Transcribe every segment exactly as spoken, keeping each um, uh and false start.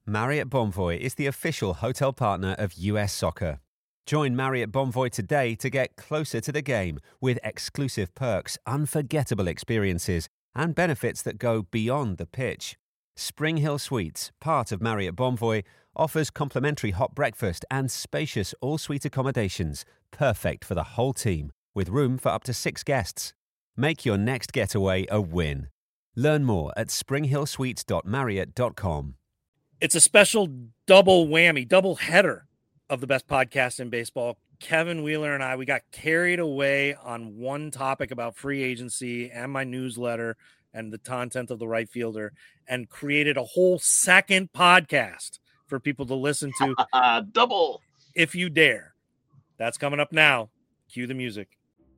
Marriott Bonvoy is the official hotel partner of U S Soccer. Join Marriott Bonvoy today to get closer to the game with exclusive perks, unforgettable experiences, and benefits that go beyond the pitch. Spring Hill Suites, part of Marriott Bonvoy, offers complimentary hot breakfast and spacious all-suite accommodations, perfect for the whole team, with room for up to six guests. Make your next getaway a win. Learn more at spring hill suites dot marriott dot com. It's a special double whammy, double header of the best podcast in baseball. Kevin Wheeler and I, we got carried away on one topic about free agency and my newsletter and the content of the right fielder, and created a whole second podcast for people to listen to. Double. If you dare. That's coming up now. Cue the music.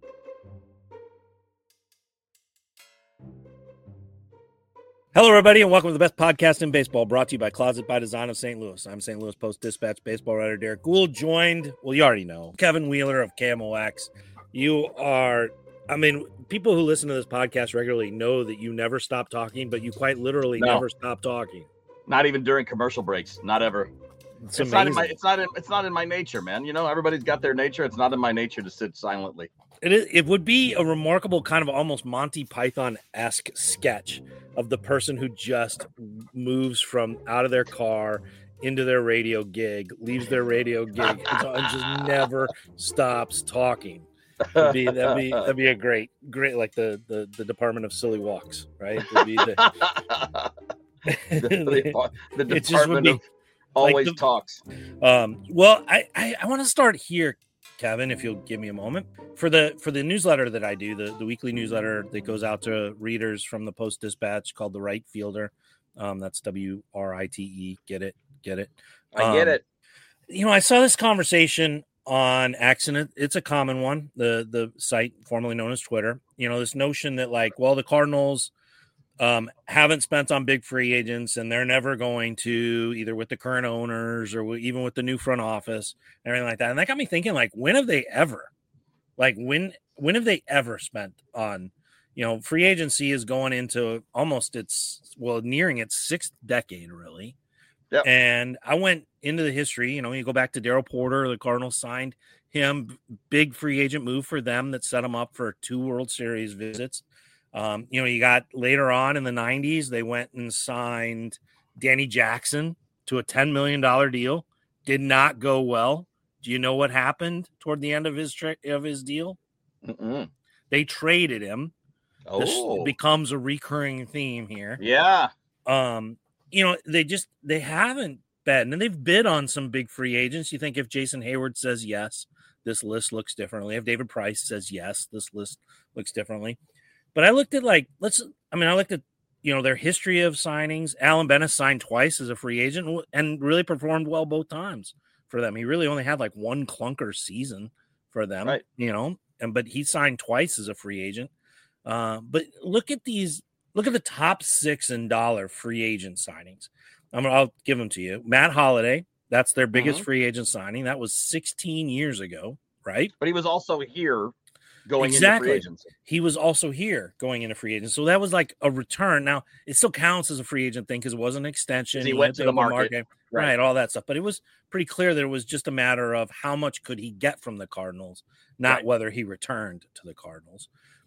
Hello, everybody, and welcome to the best podcast in baseball, brought to you by Closet by Design of Saint Louis. I'm Saint Louis Post-Dispatch baseball writer Derek Gould, joined, well, you already know, Kevin Wheeler of K M O X. You are, I mean, people who listen to this podcast regularly know that you never stop talking, but you quite literally No. never stop talking. Not even during commercial breaks. Not ever. It's, It's, not in my. It's not. In, it's not in my nature, man. You know, everybody's got their nature. It's not in my nature to sit silently. It is, it would be a remarkable kind of almost Monty Python-esque sketch of the person who just moves from out of their car into their radio gig, leaves their radio gig, and so- and just never stops talking. That'd be, that'd be that'd be a great, great like the the, the Department of Silly Walks, right? It'd be the, the, the, the It just would department be of always like the- talks. Um, well, I, I, I want to start here, Kevin, if you'll give me a moment. For the for the newsletter that I do, the, the weekly newsletter that goes out to readers from the Post-Dispatch called The Right Fielder. Um, that's W R I T E. Get it? Get it? I get Um, it. You know, I saw this conversation on accident. It's a common one, the the site formerly known as Twitter. You know, this notion that, like, well, the Cardinals um, haven't spent on big free agents, and they're never going to, either with the current owners or w- even with the new front office and everything like that. And that got me thinking, like, when have they ever, like, when when have they ever spent on, you know, free agency is going into almost its, well, nearing its sixth decade, really. Yep. And I went into the history, you know, you go back to Darryl Porter, the Cardinals signed him, big free agent move for them that set them up for two World Series visits. Um, you know, you got later on in the nineties, they went and signed Danny Jackson to a ten million dollars deal. Did not go well. Do you know what happened toward the end of his tra- of his deal? Mm-mm. They traded him. This Oh, becomes a recurring theme here. yeah. Um, you know, they just they haven't been, and they've bid on some big free agents. You think if Jason Hayward says yes, this list looks differently. If David Price says yes, this list looks differently. But I looked at, like, let's, I mean, I looked at, you know, their history of signings. Alan Bennett signed twice as a free agent and really performed well both times for them. He really only had like one clunker season for them, Right. you know, and but he signed twice as a free agent. Uh, but look at these, look at the top six in dollar free agent signings. I'm gonna, I'll give them to you. Matt Holliday, that's their biggest Mhm. free agent signing. That was sixteen years ago, right? But he was also here going Exactly. into free agency. He was also here going into free agent. So that was like a return. Now, it still counts as a free agent thing because it was an extension. He went had to the open market. Right. Right. all that stuff. But it was pretty clear that it was just a matter of how much could he get from the Cardinals, not Right. whether he returned to the Cardinals.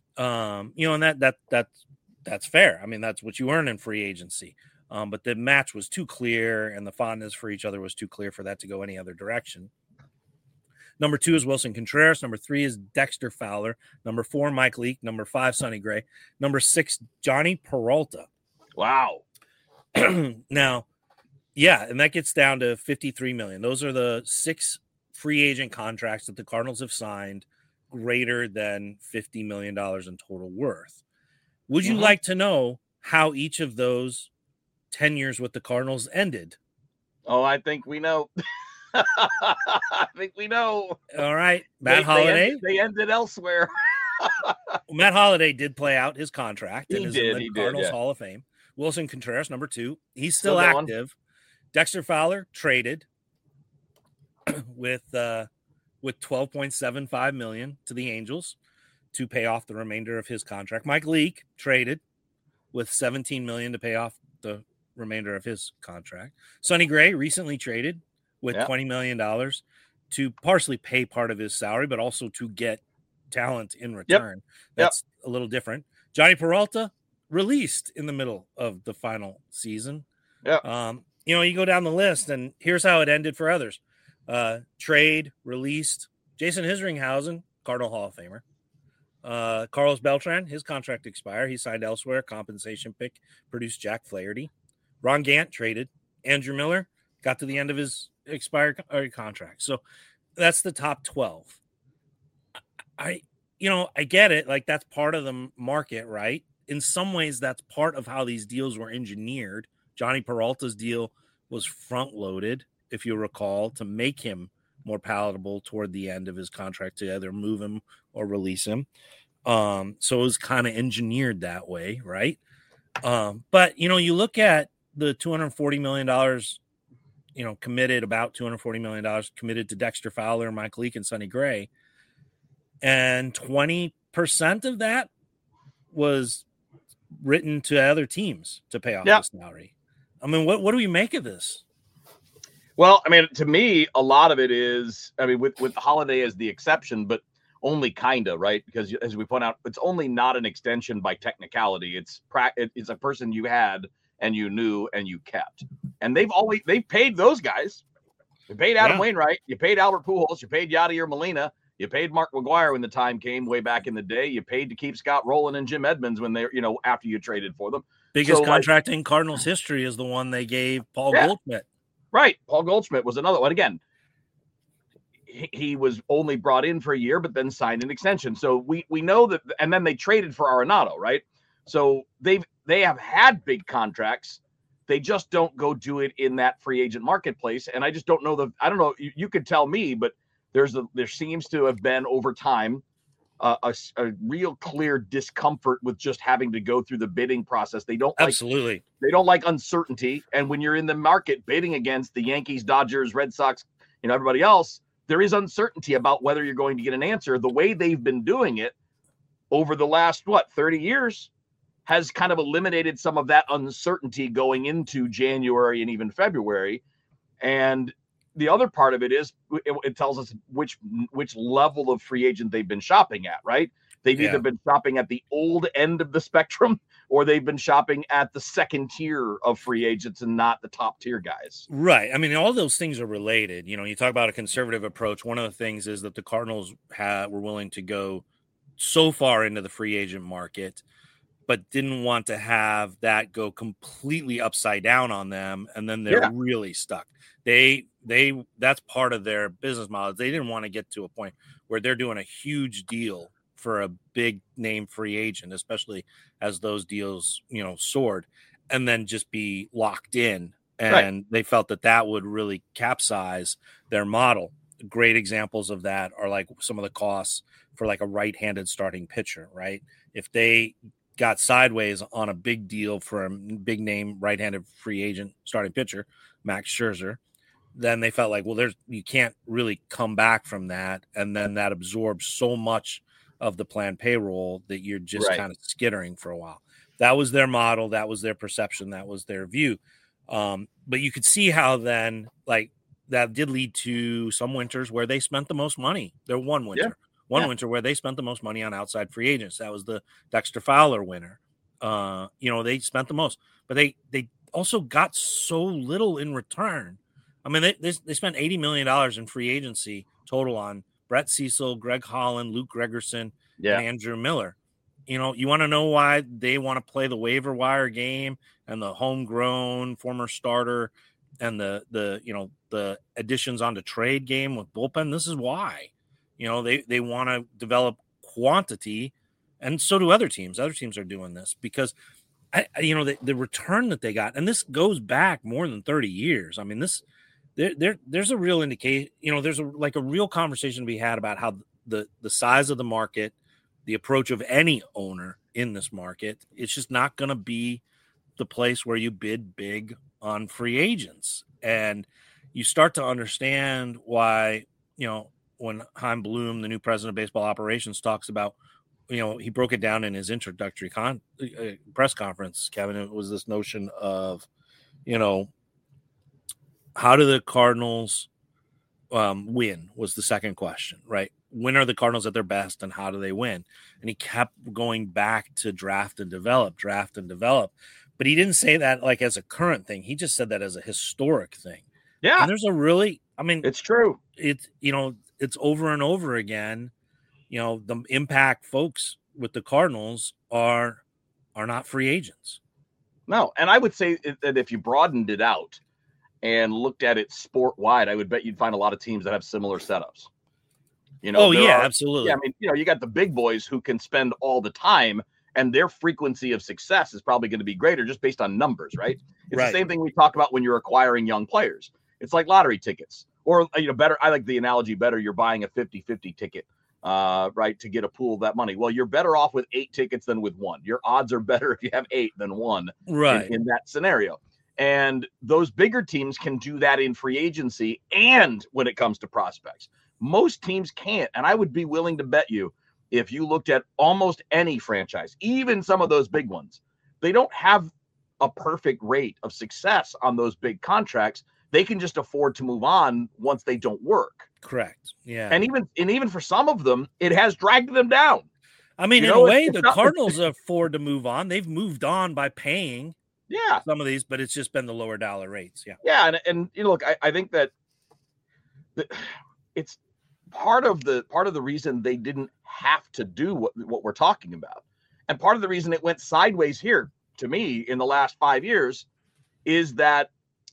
Um, you know, and that that that that's fair. I mean, that's what you earn in free agency. Um, but the match was too clear, and the fondness for each other was too clear for that to go any other direction. Number two is Wilson Contreras. Number three is Dexter Fowler. Number four, Mike Leake. Number five, Sonny Gray. Number six, Johnny Peralta. Wow. Now, yeah, and that gets down to fifty-three million dollars. Those are the six free agent contracts that the Cardinals have signed greater than fifty million dollars in total worth. Would you Mhm. like to know how each of those tenures with the Cardinals ended? Oh, I think we know. I think we know. All right, They- Matt they Holliday. ended- They ended elsewhere. Matt Holliday did play out his contract and He is did, in the he did, Cardinals yeah. Hall of Fame. Wilson Contreras, number two, he's still, Still going. active. Dexter Fowler traded with uh, with twelve point seven five million dollars to the Angels to pay off the remainder of his contract. Mike Leake traded with seventeen million dollars to pay off the remainder of his contract. Sonny Gray recently traded with Yeah. twenty million dollars to partially pay part of his salary, but also to get talent in return. Yep. That's yep. a little different. Johnny Peralta released in the middle of the final season. Yeah. Um, you know, you go down the list, and here's how it ended for others. Uh, trade, released. Jason Hisringhausen, Cardinal Hall of Famer. Uh, Carlos Beltran, his contract expired. He signed elsewhere. Compensation pick produced Jack Flaherty. Ron Gant traded. Andrew Miller got to the end of his expired contract. So that's the top twelve. I, you know, I get it. Like, that's part of the market, right? In some ways, that's part of how these deals were engineered. Johnny Peralta's deal was front loaded, if you recall, to make him more palatable toward the end of his contract to either move him or release him. Um, so it was kind of engineered that way, right? Um, but, you know, you look at the two hundred forty million dollars, you know, committed, about two hundred forty million dollars committed to Dexter Fowler, Mike Leake, and Sonny Gray. And twenty percent of that was written to other teams to pay off yep. the salary. I mean, what, what do we make of this? Well, I mean, to me, a lot of it is, I mean, with, with the Holiday as the exception, but only kind of, right? Because as we point out, it's only not an extension by technicality. It's pra- it's a person you had and you knew and you kept. And they've always, they've paid those guys. You paid Adam yeah. Wainwright. You paid Albert Pujols. You paid Yadier Molina. You paid Mark McGwire when the time came way back in the day. You paid to keep Scott Rowland and Jim Edmonds when they, you know, after you traded for them. Biggest so, contract like, in Cardinals history is the one they gave Paul yeah. Goldschmidt. Right. Paul Goldschmidt was another one. Again, he, he was only brought in for a year, but then signed an extension. So we we know that, and then they traded for Arenado, right? So they've they have had big contracts. They just don't go do it in that free agent marketplace. And I just don't know the, I don't know, you, you could tell me, but there's a, there seems to have been over time uh, a, a real clear discomfort with just having to go through the bidding process. They don't like, absolutely. They don't like uncertainty. And when you're in the market bidding against the Yankees, Dodgers, Red Sox, you know, everybody else, there is uncertainty about whether you're going to get an answer. The way they've been doing it over the last, what, thirty years has kind of eliminated some of that uncertainty going into January and even February. And the other part of it is it, it tells us which which level of free agent they've been shopping at, right? They've yeah. either been shopping at the old end of the spectrum or they've been shopping at the second tier of free agents and not the top tier guys. Right. I mean, all those things are related. You know, you talk about a conservative approach. One of the things is that the Cardinals had, were willing to go so far into the free agent market, but didn't want to have that go completely upside down on them. And then they're yeah. really stuck. They, they, that's part of their business model. They didn't want to get to a point where they're doing a huge deal for a big name free agent, especially as those deals, you know, soared, and then just be locked in. And right. they felt that that would really capsize their model. Great examples of that are like some of the costs for like a right-handed starting pitcher, right? If they got sideways on a big deal for a big name right-handed free agent starting pitcher, Max Scherzer, then they felt like, well, there's, you can't really come back from that. And then that absorbs so much of the planned payroll that you're just right. kind of skittering for a while. That was their model. That was their perception. That was their view. Um, but you could see how then, like, that did lead to some winters where they spent the most money. There one winter, yeah. one yeah. winter where they spent the most money on outside free agents. That was the Dexter Fowler winter. Uh, you know, they spent the most, but they, they also got so little in return. I mean, they, they, they spent eighty million dollars in free agency total on Brett Cecil, Greg Holland, Luke Gregerson, yeah. and Andrew Miller. You know, you want to know why they want to play the waiver wire game and the homegrown former starter and the, the, you know, the additions on the trade game with bullpen. This is why, you know, they, they want to develop quantity, and so do other teams. Other teams are doing this because, I, you know, the, the return that they got, and this goes back more than thirty years. I mean, this, there, there, there's a real indication, you know, there's a, like a real conversation to be had about how the, the size of the market, the approach of any owner in this market, it's just not going to be the place where you bid big on free agents. And you start to understand why, you know, when Chaim Bloom, the new president of baseball operations, talks about, you know, he broke it down in his introductory con- uh, press conference, Kevin. It was this notion of you know, how do the Cardinals um, win was the second question, right? When are the Cardinals at their best and how do they win? And he kept going back to draft and develop, draft and develop. But he didn't say that like as a current thing. He just said that as a historic thing. Yeah. And there's a really, I mean, it's true. It's, you know, it's over and over again. You know, the impact folks with the Cardinals are are not free agents. No. And I would say that if you broadened it out and looked at it sport wide, I would bet you'd find a lot of teams that have similar setups. You know, oh, yeah, are, absolutely. Yeah, I mean, you know, you got the big boys who can spend all the time and their frequency of success is probably going to be greater just based on numbers, right? It's right. the same thing we talk about when you're acquiring young players. It's like lottery tickets or, you know, better. I like the analogy better. You're buying a fifty-fifty ticket, uh, right, to get a pool of that money. Well, you're better off with eight tickets than with one. Your odds are better if you have eight than one right. in, in that scenario. And those bigger teams can do that in free agency and when it comes to prospects. Most teams can't. And I would be willing to bet you if you looked at almost any franchise, even some of those big ones, they don't have a perfect rate of success on those big contracts. They can just afford to move on once they don't work. Correct. Yeah. And even and even for some of them, it has dragged them down. I mean, you in know, a way, it's the not, Cardinals afford to move on. They've moved on by paying yeah, some of these, but it's just been the lower dollar rates. Yeah. Yeah. And, and you know, look, I, I think that the, it's part of the part of the reason they didn't have to do what, what we're talking about. And part of the reason it went sideways here to me in the last five years is that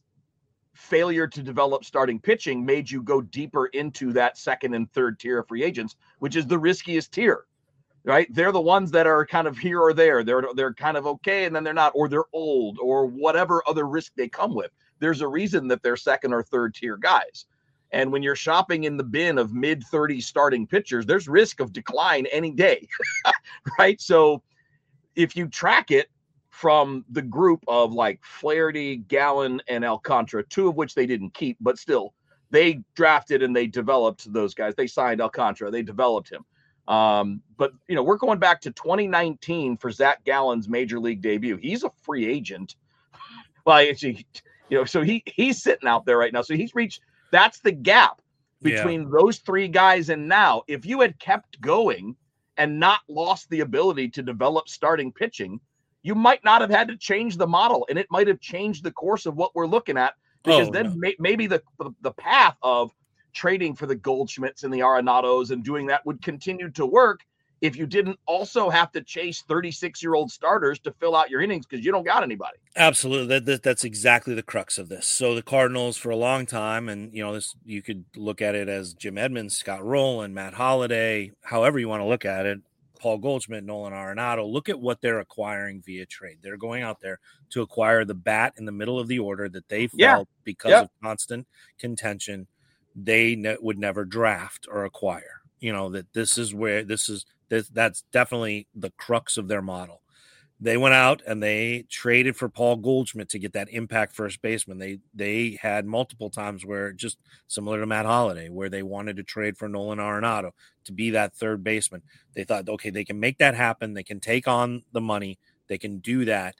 failure to develop starting pitching made you go deeper into that second and third tier of free agents, which is the riskiest tier, right? They're the ones that are kind of here or there. They're, they're kind of okay. And then they're not, or they're old or whatever other risk they come with. There's a reason that they're second or third tier guys. And when you're shopping in the bin of mid thirties starting pitchers, there's risk of decline any day, right? So if you track it from the group of like Flaherty, Gallen, and Alcantara, two of which they didn't keep, but still they drafted and they developed those guys. They signed Alcantara, they developed him. Um, but, you know, we're going back to twenty nineteen for Zach Gallen's major league debut. He's a free agent. Well, actually, you know, so he he's sitting out there right now. So he's reached, that's the gap between yeah. those three guys. And now if you had kept going and not lost the ability to develop starting pitching, you might not have had to change the model, and it might have changed the course of what we're looking at, because oh, then no. may, maybe the, the the path of trading for the Goldschmidts and the Arenados and doing that would continue to work if you didn't also have to chase thirty-six-year-old starters to fill out your innings because you don't got anybody. Absolutely. That, that, that's exactly the crux of this. So the Cardinals for a long time, and, you know, this you could look at it as Jim Edmonds, Scott Rowland, Matt Holliday, however you want to look at it, Paul Goldschmidt, Nolan Arenado, look at what they're acquiring via trade. They're going out there to acquire the bat in the middle of the order that they felt yeah. because yep. of constant contention they ne- would never draft or acquire. You know, that this is where this is this, that's definitely the crux of their model. They went out and they traded for Paul Goldschmidt to get that impact first baseman. They they had multiple times where, just similar to Matt Holliday, where they wanted to trade for Nolan Arenado to be that third baseman. They thought, okay, they can make that happen. They can take on the money. They can do that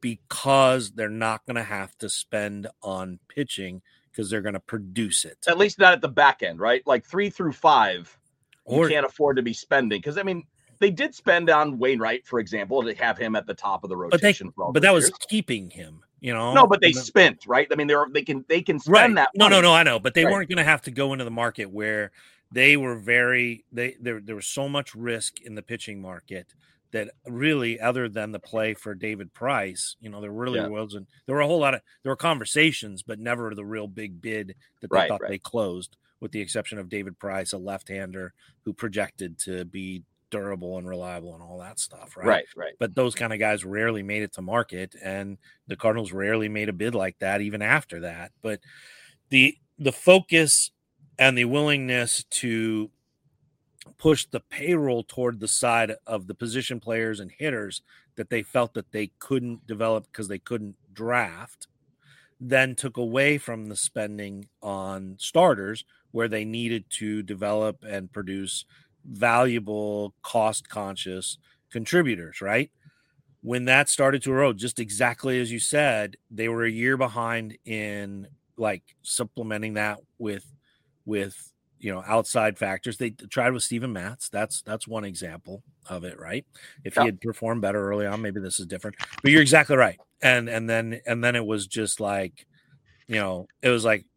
because they're not going to have to spend on pitching because they're going to produce it. At least not at the back end, right? Like three through five, you or, can't afford to be spending. Because, I mean, they did spend on Wainwright, for example, to have him at the top of the rotation. But, they, but that was years. keeping him, you know. No, but they then, spent, right? I mean, they're they can they can spend right. that. No, money. no, no. I know, but they right. weren't going to have to go into the market where they were very they there. There was so much risk in the pitching market that really, other than the play for David Price, you know, there really yeah. wasn't. There were a whole lot of there were conversations, but never the real big bid that they right, thought right. they closed. With the exception of David Price, a left-hander who projected to be durable and reliable and all that stuff, right? Right, right. But those kind of guys rarely made it to market, and the Cardinals rarely made a bid like that even after that. But the the focus and the willingness to push the payroll toward the side of the position players and hitters that they felt that they couldn't develop because they couldn't draft, then took away from the spending on starters where they needed to develop and produce valuable, cost-conscious contributors, right? when that started to erode, just exactly as you said, they were a year behind in like supplementing that with with you know outside factors. They tried with Steven Matz. That's that's one example of it, right? If he Yeah. had performed better early on, maybe this is different. But you're exactly right. And and then and then it was just like, you know, it was like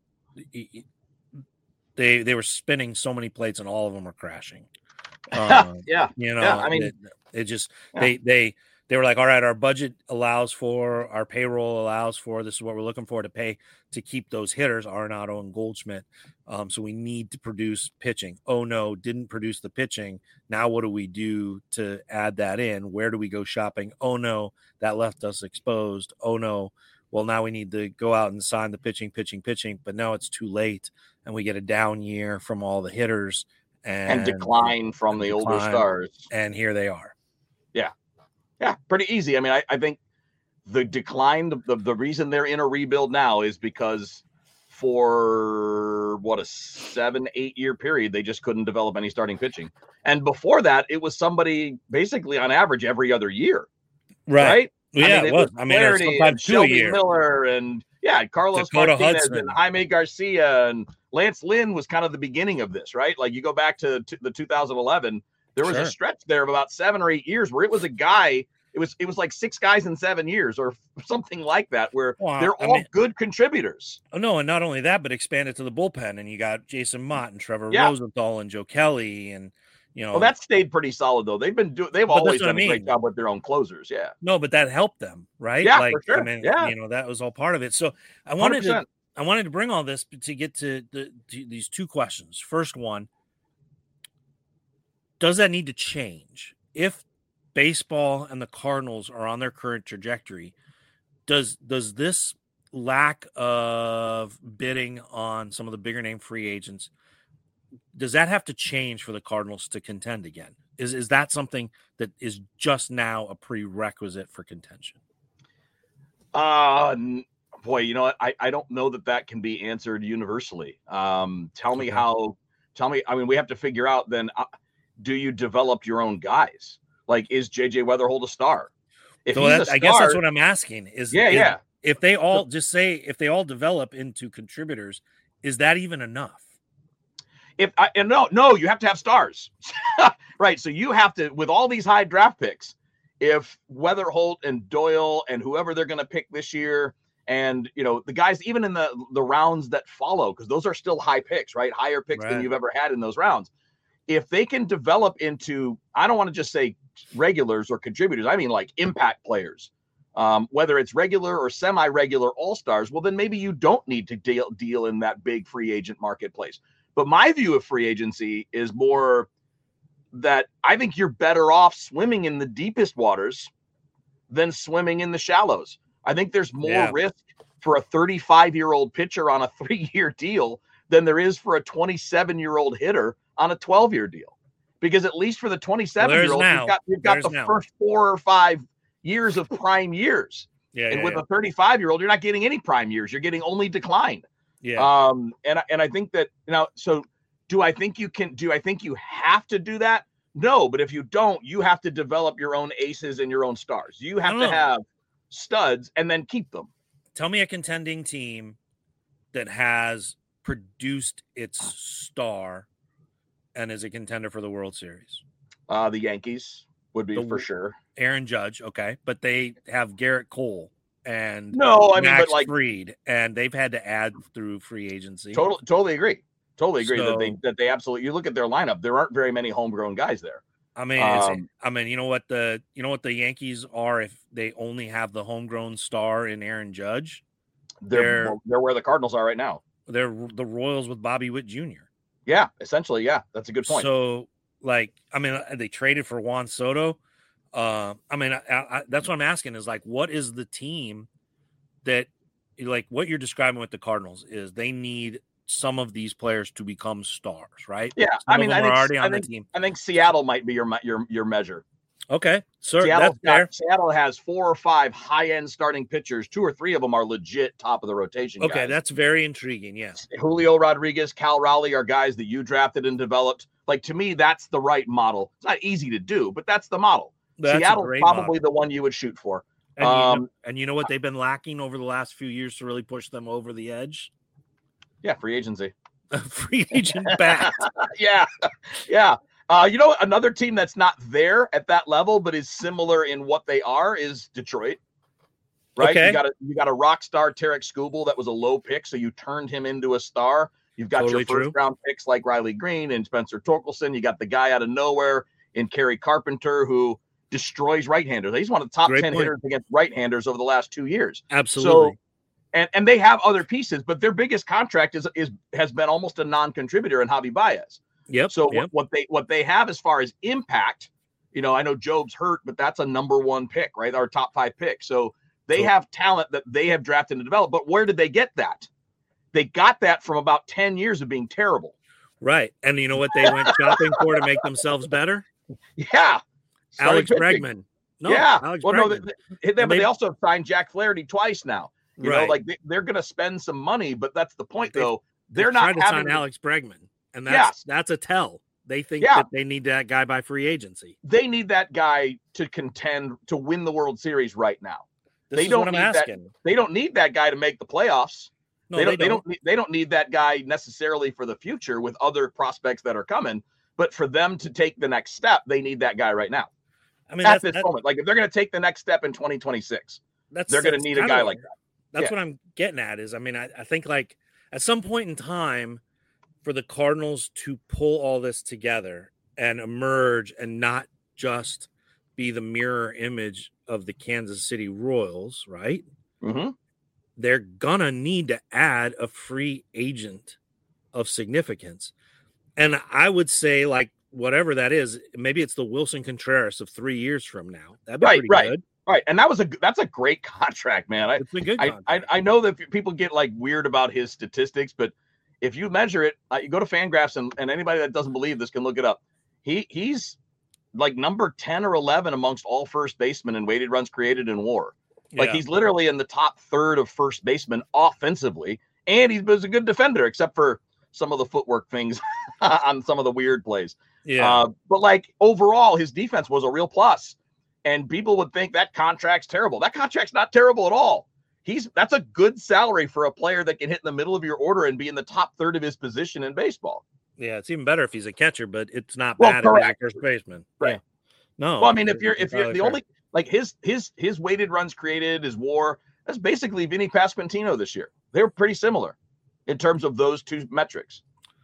they they were spinning so many plates and all of them were crashing. Um, yeah, you know, yeah, I mean, it, it just yeah. they they they were like, all right, our budget allows for, our payroll allows for, this is what we're looking for to pay to keep those hitters, Arenado and Goldschmidt. Um, so we need to produce pitching. Oh no, didn't produce the pitching. Now what do we do to add that in? Where do we go shopping? Oh no, that left us exposed. Oh no, well now we need to go out and sign the pitching, pitching, pitching. But now it's too late, and we get a down year from all the hitters and, and decline from and the decline, older stars. And here they are. Yeah. Yeah, pretty easy. I mean, I, I think the decline, the, the, the reason they're in a rebuild now is because for what a seven, eight year period, they just couldn't develop any starting pitching. And before that, it was somebody basically on average every other year. Right. Right? Yeah, I mean, it it was. was I mean, Flaherty sometimes and two a Shelby year. Miller and yeah, Carlos Dakota Martinez Hudson. and Jaime Garcia and Lance Lynn was kind of the beginning of this, right? Like you go back to, to the two thousand eleven, there was Sure. a stretch there of about seven or eight years where it was a guy. It was it was like six guys in seven years or something like that, where Well, they're I all mean- good contributors. Oh, no, and not only that, but expanded to the bullpen, and you got Jason Mott and Trevor Yeah. Rosenthal and Joe Kelly, and you know, Well, that stayed pretty solid though. They've been doing. They've But that's always what I done a great mean. job with their own closers. Yeah. no, but that helped them, right? Yeah, like for sure. I mean, Yeah. you know, that was all part of it. So I one hundred wanted to percent. I wanted to bring all this to get to the to these two questions. First one, does that need to change if baseball and the Cardinals are on their current trajectory? Does does this lack of bidding on some of the bigger name free agents, does that have to change for the Cardinals to contend again? Is is that something that is just now a prerequisite for contention? Uh, n- boy, you know what? I, I don't know that that can be answered universally. Um, tell me Okay. how. Tell me. I mean, we have to figure out then. Uh, do you develop your own guys? Like, is J J Weatherhold a star? If So he's that, a star, I guess that's what I'm asking. Is yeah, is- yeah. If they all just say if they all develop into contributors, is that even enough? If I and no, no, you have to have stars, right? So you have to, with all these high draft picks, if Weatherholt and Doyle and whoever they're going to pick this year, and you know the guys even in the the rounds that follow, because those are still high picks, right? Higher picks Right. than you've ever had in those rounds. If they can develop into, I don't want to just say regulars or contributors, I mean like impact players. Um, whether it's regular or semi-regular all-stars, well, then maybe you don't need to deal deal in that big free agent marketplace. But my view of free agency is more that I think you're better off swimming in the deepest waters than swimming in the shallows. I think there's more Yeah. risk for a thirty-five-year-old pitcher on a three-year deal than there is for a twenty-seven-year-old hitter on a twelve-year deal. Because at least for the twenty-seven-year-old, now. you've got, you've got There's the now. first four or five years of prime years. Yeah, And yeah, with yeah. a thirty-five-year-old, you're not getting any prime years. You're getting only decline. yeah. Um, and I- and I think that, you know, so do I think you can? Do I think you have to do that? No, but if you don't, you have to develop your own aces and your own stars. You have to Oh. have studs and then keep them. Tell me a contending team that has produced its star and is a contender for the World Series. Uh, the Yankees would be The- for sure. Aaron Judge, okay, but they have Garrett Cole and No, I mean, Max but like Fried, and they've had to add through free agency. totally, totally agree. Totally agree that they So- that they absolutely. You look at their lineup. There aren't very many homegrown guys there. I mean, it's, Um, I mean, you know what the you know what the Yankees are if they only have the homegrown star in Aaron Judge. They're They're- they're where the Cardinals are right now. They're the Royals with Bobby Witt Junior Yeah, essentially, yeah, that's a good point. So, like, I mean, uh, they traded for Juan Soto. Uh, I mean, I, I, that's what I'm asking is like, what is the team that, like, what you're describing with the Cardinals is they need some of these players to become stars, right? yeah, Some I of mean, them I are think, already I on think the team. I think Seattle might be your me- your your measure. Okay, sir, Seattle's that's fair. got, Seattle has four or five high-end starting pitchers. Two or three of them are legit top of the rotation. Okay, guys. that's very intriguing. Yes. Julio Rodriguez, Cal Raleigh are guys that you drafted and developed. Like to me, that's the right model. It's not easy to do, but that's the model. That's Seattle's probably model. The one you would shoot for. And, um, you know, and you know what they've been lacking over the last few years to really push them over the edge? Yeah, free agency. A free agent bat. yeah, yeah. Uh, you know, another team that's not there at that level, but is similar in what they are, is Detroit. Right? Okay. You got a you got a rock star, Tarek Skubal, that was a low pick, so you turned him into a star. You've got totally your first true. round picks like Riley Green and Spencer Torkelson. You got the guy out of nowhere in Kerry Carpenter who destroys right-handers. He's one of the top Great ten point. hitters against right-handers over the last two years. Absolutely. So, and and they have other pieces, but their biggest contract is is has been almost a non-contributor in Javi Baez. Yep. So yep. What, what they what they have as far as impact, you know, I know Job's hurt, but that's a number one pick, right? Our top five pick. So they cool. have talent that they have drafted and developed. But where did they get that? They got that from about ten years of being terrible. Right. And you know what they went shopping for to make themselves better? Yeah. Alex Bregman. No, yeah. Alex well, Bregman. no, they, they, they, but they also signed Jack Flaherty twice now. You right. know, like they, they're going to spend some money, but that's the point, they, though. They're not trying to sign Alex Bregman, and that's yes. that's a tell. They think yeah. that they need that guy by free agency. They need that guy to contend to win the World Series right now. This they is don't what I'm need asking. That, they don't need that guy to make the playoffs. No, they don't. They they don't. don't. They don't need that guy necessarily for the future with other prospects that are coming. But for them to take the next step, they need that guy right now. I mean, at this moment, like if they're going to take the next step in twenty twenty-six, that's, they're going to need a guy like that. That's yeah. what I'm getting at. Is I mean, I, I think like at some point in time, for the Cardinals to pull all this together and emerge and not just be the mirror image of the Kansas City Royals, right? Mm-hmm. They're gonna need to add a free agent of significance. And I would say, like, whatever that is, maybe it's the Wilson Contreras of three years from now. That'd be right, pretty right. good. Right. And that was a that's a great contract, man. I, it's a good I, contract. I, I know that people get like weird about his statistics, but if you measure it, uh, you go to Fangraphs, and, and anybody that doesn't believe this can look it up. He he's like number ten or eleven amongst all first basemen in weighted runs created in WAR. Like yeah. he's literally in the top third of first basemen offensively, and he was a good defender, except for some of the footwork things on some of the weird plays. Yeah. Uh, but like overall, his defense was a real plus. And people would think that contract's terrible. That contract's not terrible at all. He's that's a good salary for a player that can hit in the middle of your order and be in the top third of his position in baseball. Yeah, it's even better if he's a catcher, but it's not well, bad correct. if he's a first baseman. Right. Yeah. No. Well, I mean, if you're if you're the fair. only like his his his weighted runs created, his WAR, that's basically Vinny Pasquantino this year. They're pretty similar in terms of those two metrics.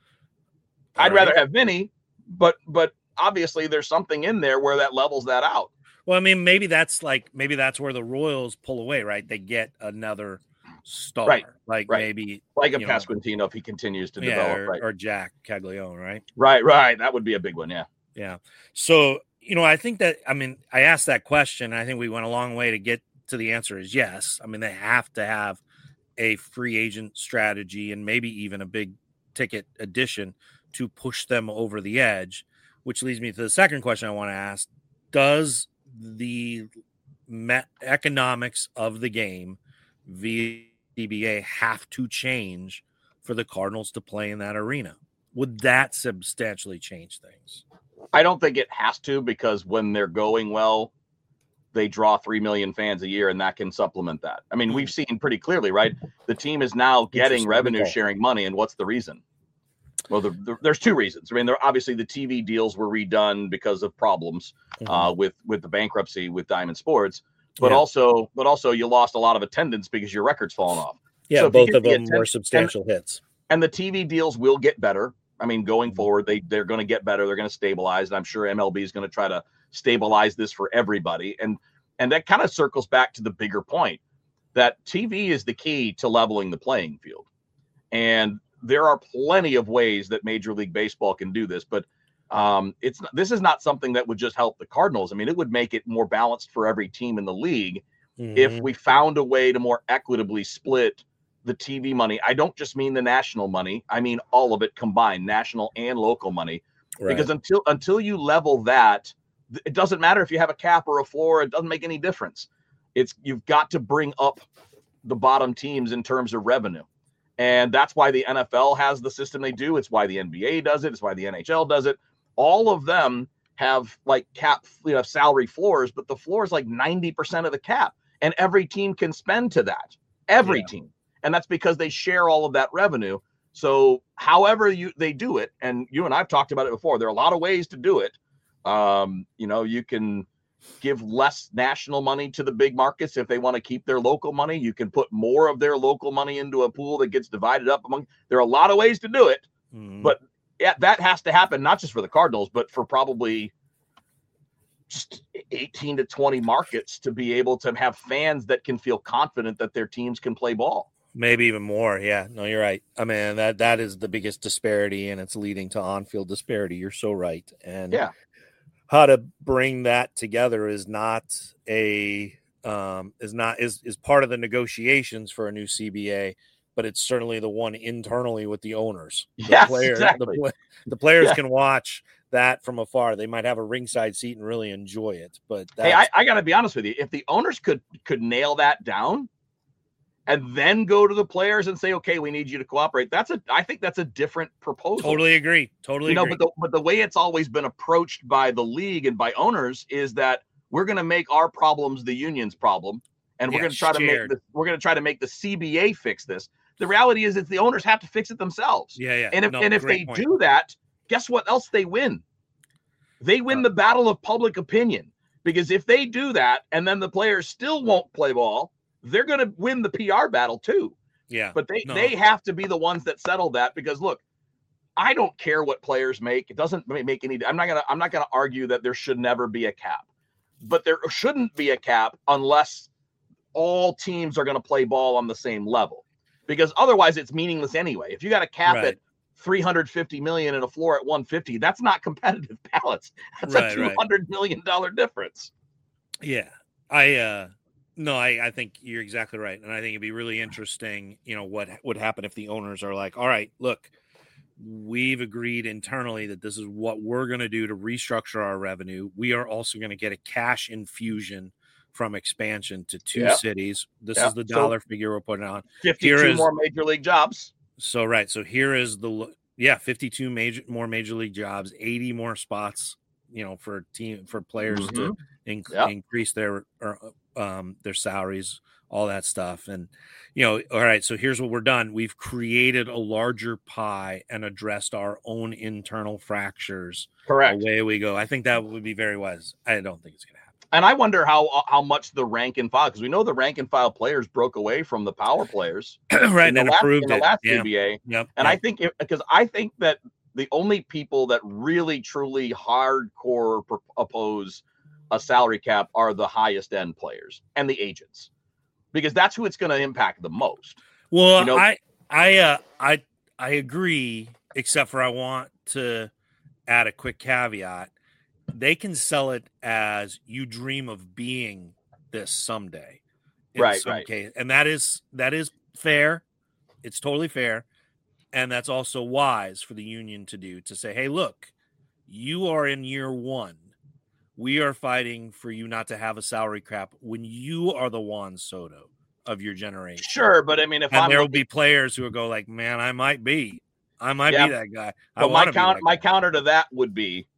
All I'd right. rather have Vinny, but but obviously there's something in there where that levels that out. Well, I mean, maybe that's like maybe that's where the Royals pull away, right? They get another star, right? Like right. maybe like a Pasquantino if he continues to yeah, develop, or, right? Or Jack Caglione, right? Right, right. That would be a big one, yeah, yeah. So you know, I think that I mean, I asked that question. I think we went a long way to get to the answer is yes. I mean, they have to have a free agent strategy and maybe even a big ticket addition to push them over the edge. Which leads me to the second question I want to ask: does the me- economics of the game via C B A have to change for the Cardinals to play in that arena? Would that substantially change things? I don't think it has to, because when they're going well, they draw three million fans a year, and that can supplement that. I mean, we've seen pretty clearly, right? The team is now getting revenue sharing money, and what's the reason? Well, the, the, there's two reasons. I mean, there obviously the T V deals were redone because of problems mm-hmm. uh, with with the bankruptcy with Diamond Sports, but yeah. also but also you lost a lot of attendance because your record's fallen off. Yeah, so both of them were substantial and, hits. And the T V deals will get better. I mean, going mm-hmm. forward, they they're going to get better. They're going to stabilize, and I'm sure M L B is going to try to stabilize this for everybody. And and that kind of circles back to the bigger point that T V is the key to leveling the playing field, and there are plenty of ways that Major League Baseball can do this, but um, it's this is not something that would just help the Cardinals. I mean, it would make it more balanced for every team in the league mm-hmm. if we found a way to more equitably split the T V money. I don't just mean the national money. I mean all of it combined, national and local money. Right. Because until until you level that, it doesn't matter if you have a cap or a floor. It doesn't make any difference. It's you've got to bring up the bottom teams in terms of revenue. And that's why the N F L has the system they do. It's why the N B A does it. It's why the N H L does it. All of them have like cap, you know, salary floors, but the floor is like ninety percent of the cap, and every team can spend to that. Every yeah. team. And that's because they share all of that revenue. So however you they do it, and you and I've talked about it before, there are a lot of ways to do it. Um, you know, you can give less national money to the big markets if they want to keep their local money. You can put more of their local money into a pool that gets divided up among. There are a lot of ways to do it, mm-hmm. but yeah, that has to happen not just for the Cardinals, but for probably just eighteen to twenty markets to be able to have fans that can feel confident that their teams can play ball. Maybe even more. Yeah, no, you're right. I mean, that that is the biggest disparity, and it's leading to on-field disparity. You're so right. And yeah, how to bring that together is not a um, is not is is part of the negotiations for a new C B A, but it's certainly the one internally with the owners. The yes, player, exactly. The, the players yeah. can watch that from afar. They might have a ringside seat and really enjoy it. But hey, I, I got to be honest with you. If the owners could could nail that down, and then go to the players and say, okay, we need you to cooperate. That's a, I think that's a different proposal. Totally agree. Totally you know, agree. But the, but the way it's always been approached by the league and by owners is that we're going to make our problems the union's problem. And we're yeah, going to try shared. to make the, we're going to try to make the C B A fix this. The reality is that the owners have to fix it themselves. Yeah. yeah. And if, no, and if they point. do that, guess what else they win? They win uh, the battle of public opinion, because if they do that and then the players still won't play ball, they're going to win the P R battle too. Yeah. But they, no. they have to be the ones that settle that, because look, I don't care what players make. It doesn't make any, I'm not going to, I'm not going to argue that there should never be a cap, but there shouldn't be a cap unless all teams are going to play ball on the same level, because otherwise it's meaningless anyway. If you got a cap right. at three hundred fifty million and a floor at one fifty, that's not competitive balance. That's right, a two hundred right. million dollars difference. Yeah. I, uh, No, I, I think you're exactly right. And I think it'd be really interesting, you know, what would happen if the owners are like, all right, look, we've agreed internally that this is what we're going to do to restructure our revenue. We are also going to get a cash infusion from expansion to two yep. cities. This yep. is the dollar so, figure we're putting on. fifty-two is, more major league jobs. So, right. So here is the, yeah, fifty-two major, more major league jobs, eighty more spots, you know, for team, for players mm-hmm. to inc- yep. increase their, or, um, their salaries, all that stuff. And, you know, all right, so here's what we're done. We've created a larger pie and addressed our own internal fractures. Correct. Away we go. I think that would be very wise. I don't think it's going to happen. And I wonder how how much the rank and file, because we know the rank and file players broke away from the power players. right, and last, approved in the it. last yeah. C B A. Yep. And yep. I think, because I think that the only people that really, truly hardcore pro- oppose a salary cap are the highest end players and the agents, because that's who it's going to impact the most. Well, you know? I, I, uh, I, I agree, except for I want to add a quick caveat. They can sell it as you dream of being this someday. In right. some right. case. And that is, that is fair. It's totally fair. And that's also wise for the union to do, to say, hey, look, you are in year one. We are fighting for you not to have a salary cap when you are the Juan Soto of your generation. Sure, but I mean, if and I'm there will looking... be players who will go like, man, I might be, I might yeah. be that guy. I but my want count, my guy. counter to that would be,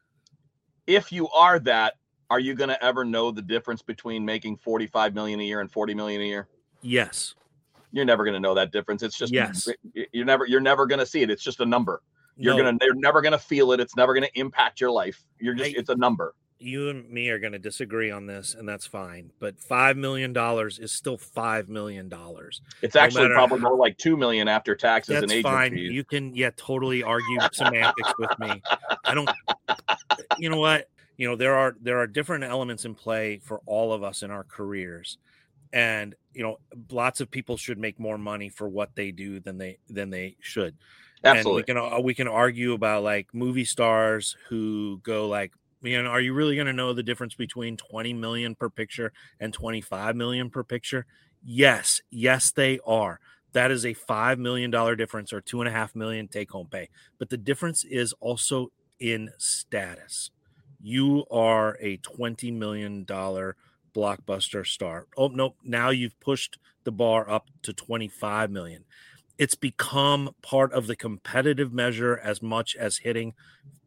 if you are that, are you going to ever know the difference between making forty-five million a year and forty million a year? Yes. You're never going to know that difference. It's just, yes. you're never, you're never going to see it. It's just a number. You're no. going to, you're never going to feel it. It's never going to impact your life. You're just, I, it's a number. You and me are going to disagree on this, and that's fine. But five million dollars is still five million dollars. It's actually no probably how, more like two million dollars after taxes that's and agent fine. fees. You can, yeah, totally argue semantics with me. I don't, you know what? You know, there are, there are different elements in play for all of us in our careers. And, you know, lots of people should make more money for what they do than they, than they should. Absolutely. And we can, we can argue about like movie stars who go like, you know, are you really going to know the difference between twenty million per picture and twenty-five million per picture? Yes. Yes, they are. That is a five million dollars difference, or two and a half million take home pay. But the difference is also in status. You are a twenty million dollars blockbuster star. Oh, nope. Now you've pushed the bar up to twenty-five million dollars. It's become part of the competitive measure as much as hitting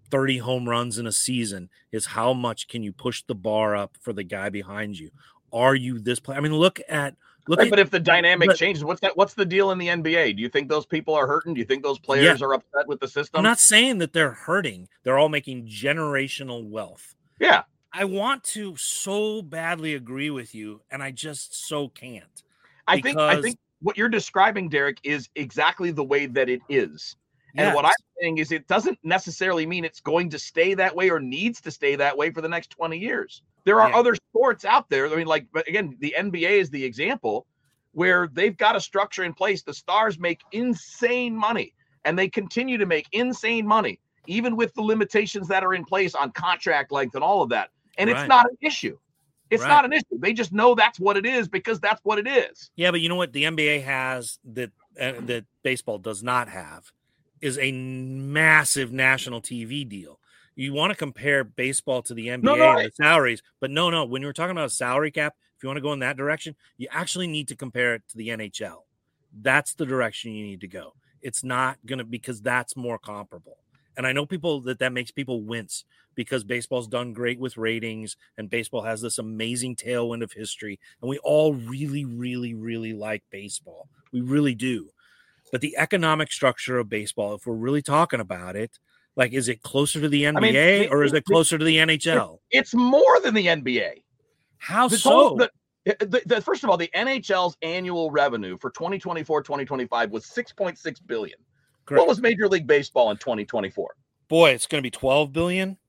thirty home runs in a season is how much can you push the bar up for the guy behind you? Are you this player? I mean, look at look right, at but if the dynamic but, changes, what's that? What's the deal in the N B A? Do you think those people are hurting? Do you think those players yeah. are upset with the system? I'm not saying that they're hurting. They're all making generational wealth. Yeah. I want to so badly agree with you, and I just so can't. I think I think what you're describing, Derek, is exactly the way that it is. Yes. And what I'm saying is it doesn't necessarily mean it's going to stay that way or needs to stay that way for the next twenty years. There are yeah. other sports out there. I mean, like, but again, the N B A is the example where they've got a structure in place. The stars make insane money, and they continue to make insane money, even with the limitations that are in place on contract length and all of that. And right. it's not an issue. It's right. not an issue. They just know that's what it is because that's what it is. Yeah, but you know what the N B A has that uh, that baseball does not have is a massive national T V deal. You want to compare baseball to the N B A no, no, and the salaries, but no, no. When you're talking about a salary cap, if you want to go in that direction, you actually need to compare it to the N H L. That's the direction you need to go. It's not going to because that's more comparable. And I know people that that makes people wince because baseball's done great with ratings and baseball has this amazing tailwind of history. And we all really, really, really like baseball. We really do. But the economic structure of baseball, if we're really talking about it, like, is it closer to the N B A I mean, or is it closer to the N H L? It's more than the N B A. How the so? Total, the, the, the, first of all, the N H L's annual revenue for twenty twenty-four twenty twenty-five was six point six billion dollars. Correct. What was Major League Baseball in twenty twenty-four? Boy, it's going to be twelve billion dollars.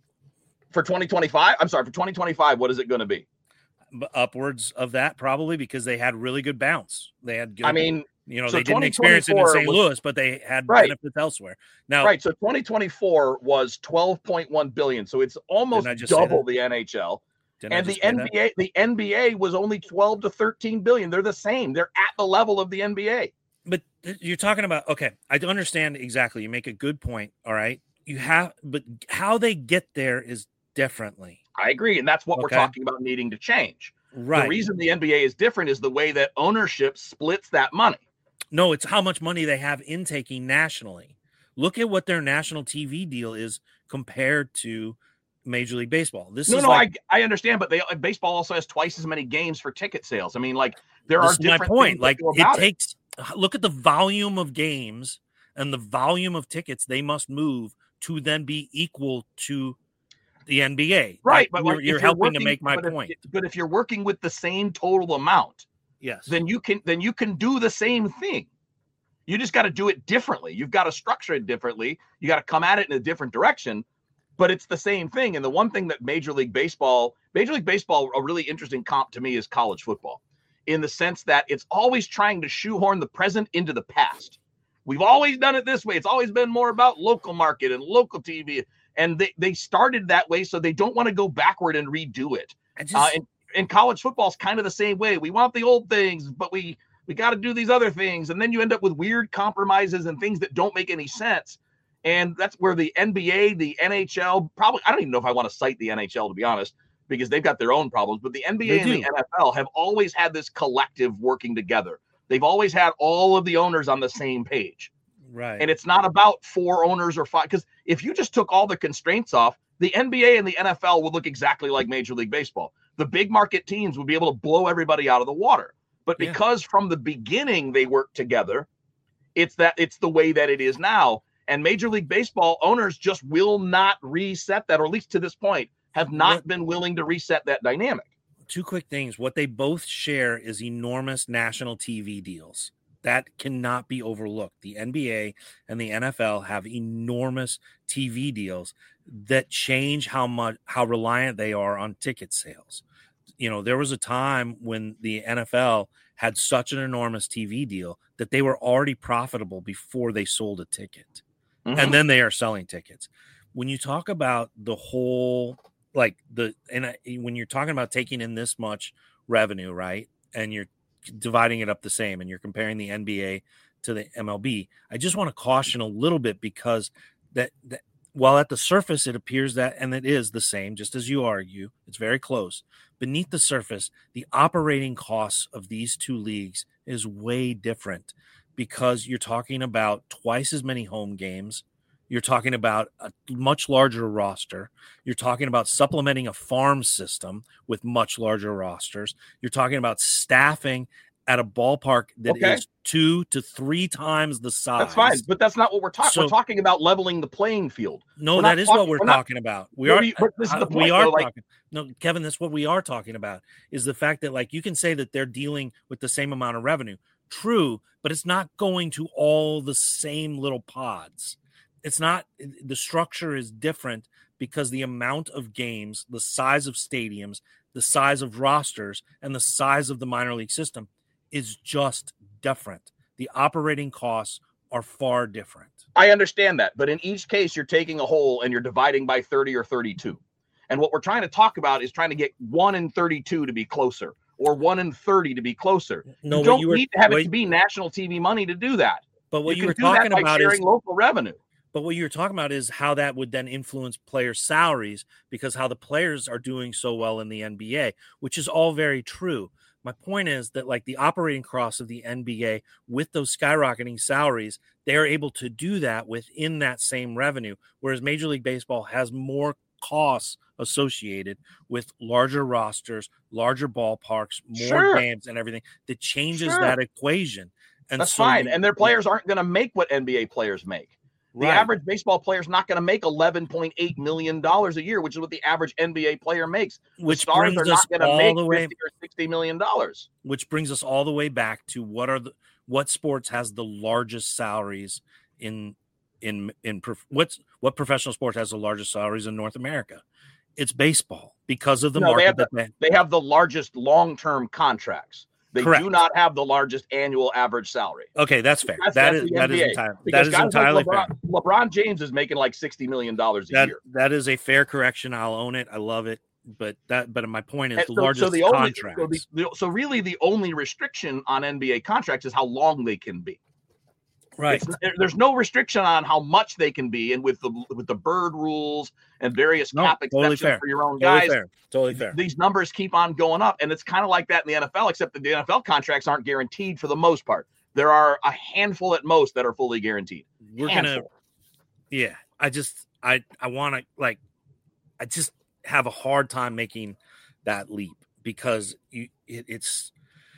For twenty twenty-five? I'm sorry, for twenty twenty-five, what is it going to be? Upwards of that, probably, because they had really good bounce. They had good, I mean, you know, so they didn't experience it in Saint was, Louis, but they had right. benefits elsewhere. Now, right. So twenty twenty-four was twelve point one billion. So it's almost double the N H L. Didn't and the N B A, that? the N B A was only twelve to thirteen billion. They're the same. They're at the level of the N B A. But you're talking about, okay, I understand exactly. You make a good point. All right. You have, but how they get there is differently. I agree. And that's what okay. we're talking about needing to change. Right. The reason the N B A is different is the way that ownership splits that money. No, it's how much money they have intaking nationally. Look at what their national T V deal is compared to Major League Baseball. This no, is no, like, I, I understand, but they baseball also has twice as many games for ticket sales. I mean, like there this are is different my point. Like it takes it. Look at the volume of games and the volume of tickets they must move to then be equal to the N B A. Right, like, but you're, like, you're you're helping working, to make my but point. If, but if you're working with the same total amount, yes, then you can then you can do the same thing. You just got to do it differently. You've got to structure it differently. You got to come at it in a different direction, but it's the same thing. And the one thing that Major League Baseball, Major League Baseball, a really interesting comp to me is college football, in the sense that it's always trying to shoehorn the present into the past. We've always done it this way. It's always been more about local market and local T V. And they, they started that way, so they don't want to go backward and redo it. Just, uh, and, and college football is kind of the same way. We want the old things, but we we got to do these other things. And then you end up with weird compromises and things that don't make any sense. And that's where the N B A, the N H L, probably, I don't even know if I want to cite the N H L, to be honest, because they've got their own problems. But the N B A and the N F L have always had this collective working together. They've always had all of the owners on the same page. Right. And it's not about four owners or five, because if you just took all the constraints off, the N B A and the N F L would look exactly like Major League Baseball. The big market teams would be able to blow everybody out of the water. But because yeah. from the beginning they work together, it's that it's the way that it is now. And Major League Baseball owners just will not reset that, or at least to this point, have not what, been willing to reset that dynamic. Two quick things. What they both share is enormous national T V deals. That cannot be overlooked. The N B A and the N F L have enormous T V deals that change how much how reliant they are on ticket sales. You know, there was a time when the N F L had such an enormous T V deal that they were already profitable before they sold a ticket. Mm-hmm. And then they are selling tickets. When you talk about the whole, like the, and I, when you're talking about taking in this much revenue, right? And you're dividing it up the same and you're comparing the N B A to the M L B, I just want to caution a little bit, because that, that while at the surface it appears that, and it is the same, just as you argue, it's very close. Beneath the surface, the operating costs of these two leagues is way different, because you're talking about twice as many home games You're talking about a much larger roster. You're talking about supplementing a farm system with much larger rosters. You're talking about staffing at a ballpark that Okay. is two to three times the size. That's fine, but that's not what we're talking. So- we're talking about leveling the playing field. No, We're that not is talking- what we're, we're not- talking about. We No, are. we- but this is uh, the we point, are though, like- talking. No, Kevin, that's what we are talking about. Is the fact that like you can say that they're dealing with the same amount of revenue. True, but it's not going to all the same little pods. It's not. The structure is different because the amount of games, the size of stadiums, the size of rosters, and the size of the minor league system is just different. The operating costs are far different. I understand that, but in each case, you're taking a whole and you're dividing by thirty or thirty-two. And what we're trying to talk about is trying to get one in thirty-two to be closer, or one in thirty to be closer. No, you what don't you were- need to have what- it to be national T V money to do that. But what you, you were can do that talking by about sharing is local revenue. But what you're talking about is how that would then influence players' salaries because how the players are doing so well in the N B A, which is all very true. My point is that like the operating costs of the N B A with those skyrocketing salaries, they are able to do that within that same revenue, whereas Major League Baseball has more costs associated with larger rosters, larger ballparks, more Sure. games and everything that changes Sure. that equation. And That's so fine. you- And their players aren't going to make what N B A players make. The Right. average baseball player is not going to make eleven point eight million dollars a year, which is what the average N B A player makes. which the stars brings are us not going to all make the way fifty or sixty million dollars. which brings us all the way back to what are the what sports has the largest salaries in in in prof, what's what professional sport has the largest salaries in North America? It's baseball because of the No, they market have that the, they, they have the largest long-term contracts. They Correct. do not have the largest annual average salary. okay, that's fair. That's, That that's is the that is N B A. entirely that Because is guys entirely like fair. LeBron, LeBron James is making like sixty million dollars a That year. that is a fair correction. I'll own it. I love it. But that but my point is And the so, largest so the only, contracts. so, the, the, so really the only restriction on N B A contracts is how long they can be. right. It's, there- there's no restriction on how much they can be, and with the with the bird rules and various No, cap totally exceptions fair. for your own Totally guys, fair. Totally fair. these numbers keep on going up. And it's kind of like that in the N F L, except that the N F L contracts aren't guaranteed for the most part. There are a handful at most that are fully guaranteed. We're gonna Handful. yeah. I just I I want to like I just have a hard time making that leap because you it, it's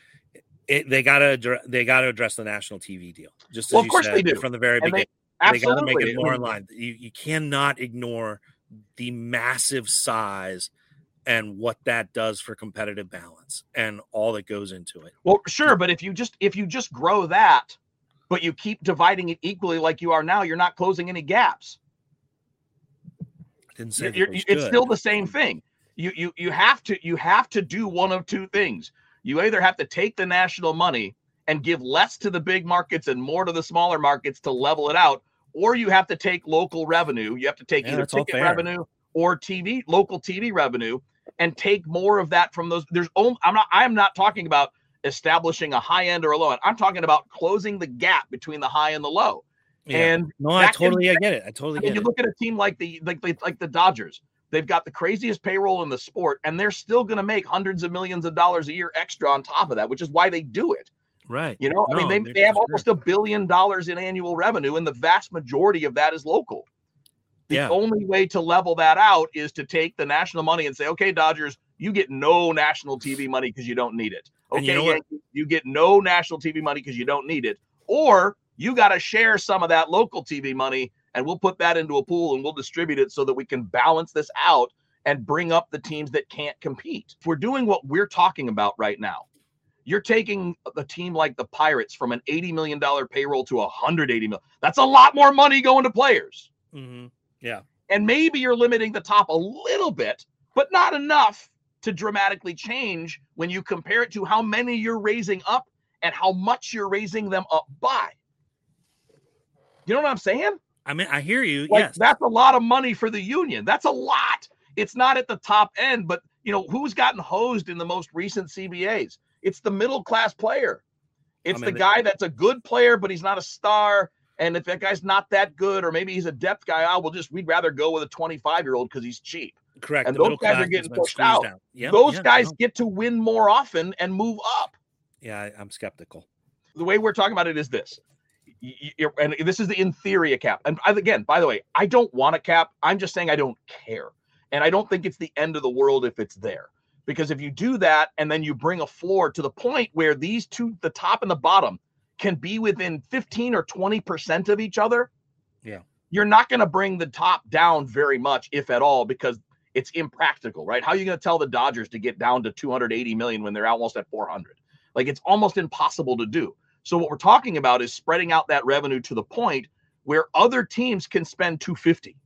it, they gotta they gotta address the national T V deal just as Well, of you course said they do. from the very And they- beginning. They, Absolutely. gotta make it more I in mean, line. You you cannot ignore the massive size and what that does for competitive balance and all that goes into it. Well, sure, but if you just if you just grow that, but you keep dividing it equally like you are now, you're not closing any gaps. I didn't say You're- that they it's should. still the same thing. You you you have to you have to do one of two things. You either have to take the national money and give less to the big markets and more to the smaller markets to level it out, or you have to take local revenue. You have to take Yeah, either that's all ticket fair. revenue or T V local T V revenue and take more of that from those. There's only I'm not I am not talking about establishing a high end or a low end. I'm talking about closing the gap between the high and the low. Yeah. And no, I that can- totally I get it. I totally I mean, get you it. look at a team like the like the, like the Dodgers. They've got the craziest payroll in the sport, and they're still going to make hundreds of millions of dollars a year extra on top of that, which is why they do it. Right. You know, I mean, No, they, they're they have for almost a billion dollars in annual revenue, and the vast majority of that is local. The Yeah. only way to level that out is to take the national money and say, okay, Dodgers, you get no national T V money because you don't need it. And Okay, you know what? Yankees, you get no national T V money because you don't need it. Or you got to share some of that local T V money, and we'll put that into a pool and we'll distribute it so that we can balance this out and bring up the teams that can't compete. If we're doing what we're talking about right now, you're taking a team like the Pirates from an eighty million dollars payroll to one hundred eighty million dollars. That's a lot more money going to players. Mhm. Yeah. And maybe you're limiting the top a little bit, but not enough to dramatically change when you compare it to how many you're raising up and how much you're raising them up by. You know what I'm saying? I mean, I hear you. Like, yes. that's a lot of money for the union. That's a lot. It's not at the top end, but you know, who's gotten hosed in the most recent C B As? It's the middle class player. It's I mean, the they- guy that's a good player, but he's not a star. And if that guy's not that good, or maybe he's a depth guy, I will just, we'd rather go with a twenty-five year old because he's cheap. Correct. and The those middle guys are class has getting been pushed squeezed out. out. Yep, Those yeah, guys no. get to win more often and move up. Yeah, I, I'm skeptical. The way we're talking about it is this. you, you, and this is the in theory a cap. And again, by the way, I don't want a cap. I'm just saying I don't care. And I don't think it's the end of the world if it's there. Because if you do that and then you bring a floor to the point where these two, the top and the bottom, can be within fifteen or twenty percent of each other, yeah, you're not going to bring the top down very much, if at all, because it's impractical, right? How are you going to tell the Dodgers to get down to two hundred eighty million when they're almost at four hundred? Like, it's almost impossible to do. So what we're talking about is spreading out that revenue to the point where other teams can spend two hundred fifty,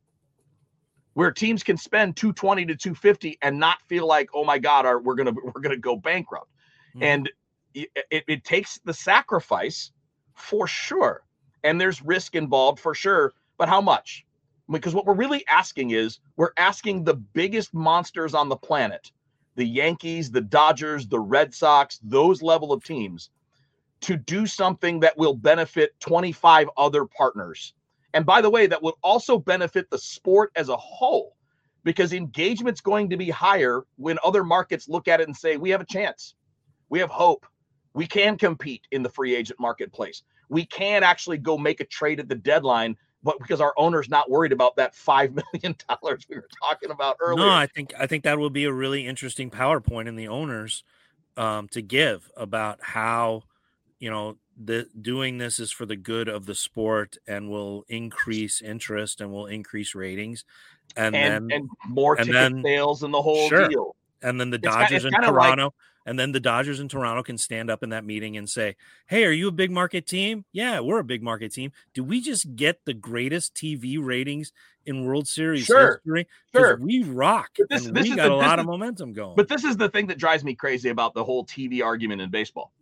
where teams can spend two hundred twenty to two hundred fifty and not feel like, oh my God, our, we're gonna we're gonna go bankrupt. Mm-hmm. And it, it, it takes the sacrifice for sure, and there's risk involved for sure. But how much? Because what we're really asking is, we're asking the biggest monsters on the planet, the Yankees, the Dodgers, the Red Sox, those level of teams, to do something that will benefit twenty-five other partners. And by the way, that will also benefit the sport as a whole, because engagement's going to be higher when other markets look at it and say, we have a chance. We have hope. We can compete in the free agent marketplace. We can actually go make a trade at the deadline, but because our owner's not worried about that five million dollars we were talking about earlier. No, I think I think that will be a really interesting PowerPoint in the owners um, to give about how, you know, the doing this is for the good of the sport and will increase interest and will increase ratings, and, and then and more and ticket then, sales and the whole sure. deal. And then the It's Dodgers kind- in it's Toronto, like, and then the Dodgers in Toronto can stand up in that meeting and say, hey, are you a big market team? Yeah, we're a big market team. Do we just get the greatest T V ratings in World Series Sure, history? sure. We rock, This, and this we is got the, a lot is, of momentum going. But this is the thing that drives me crazy about the whole T V argument in baseball.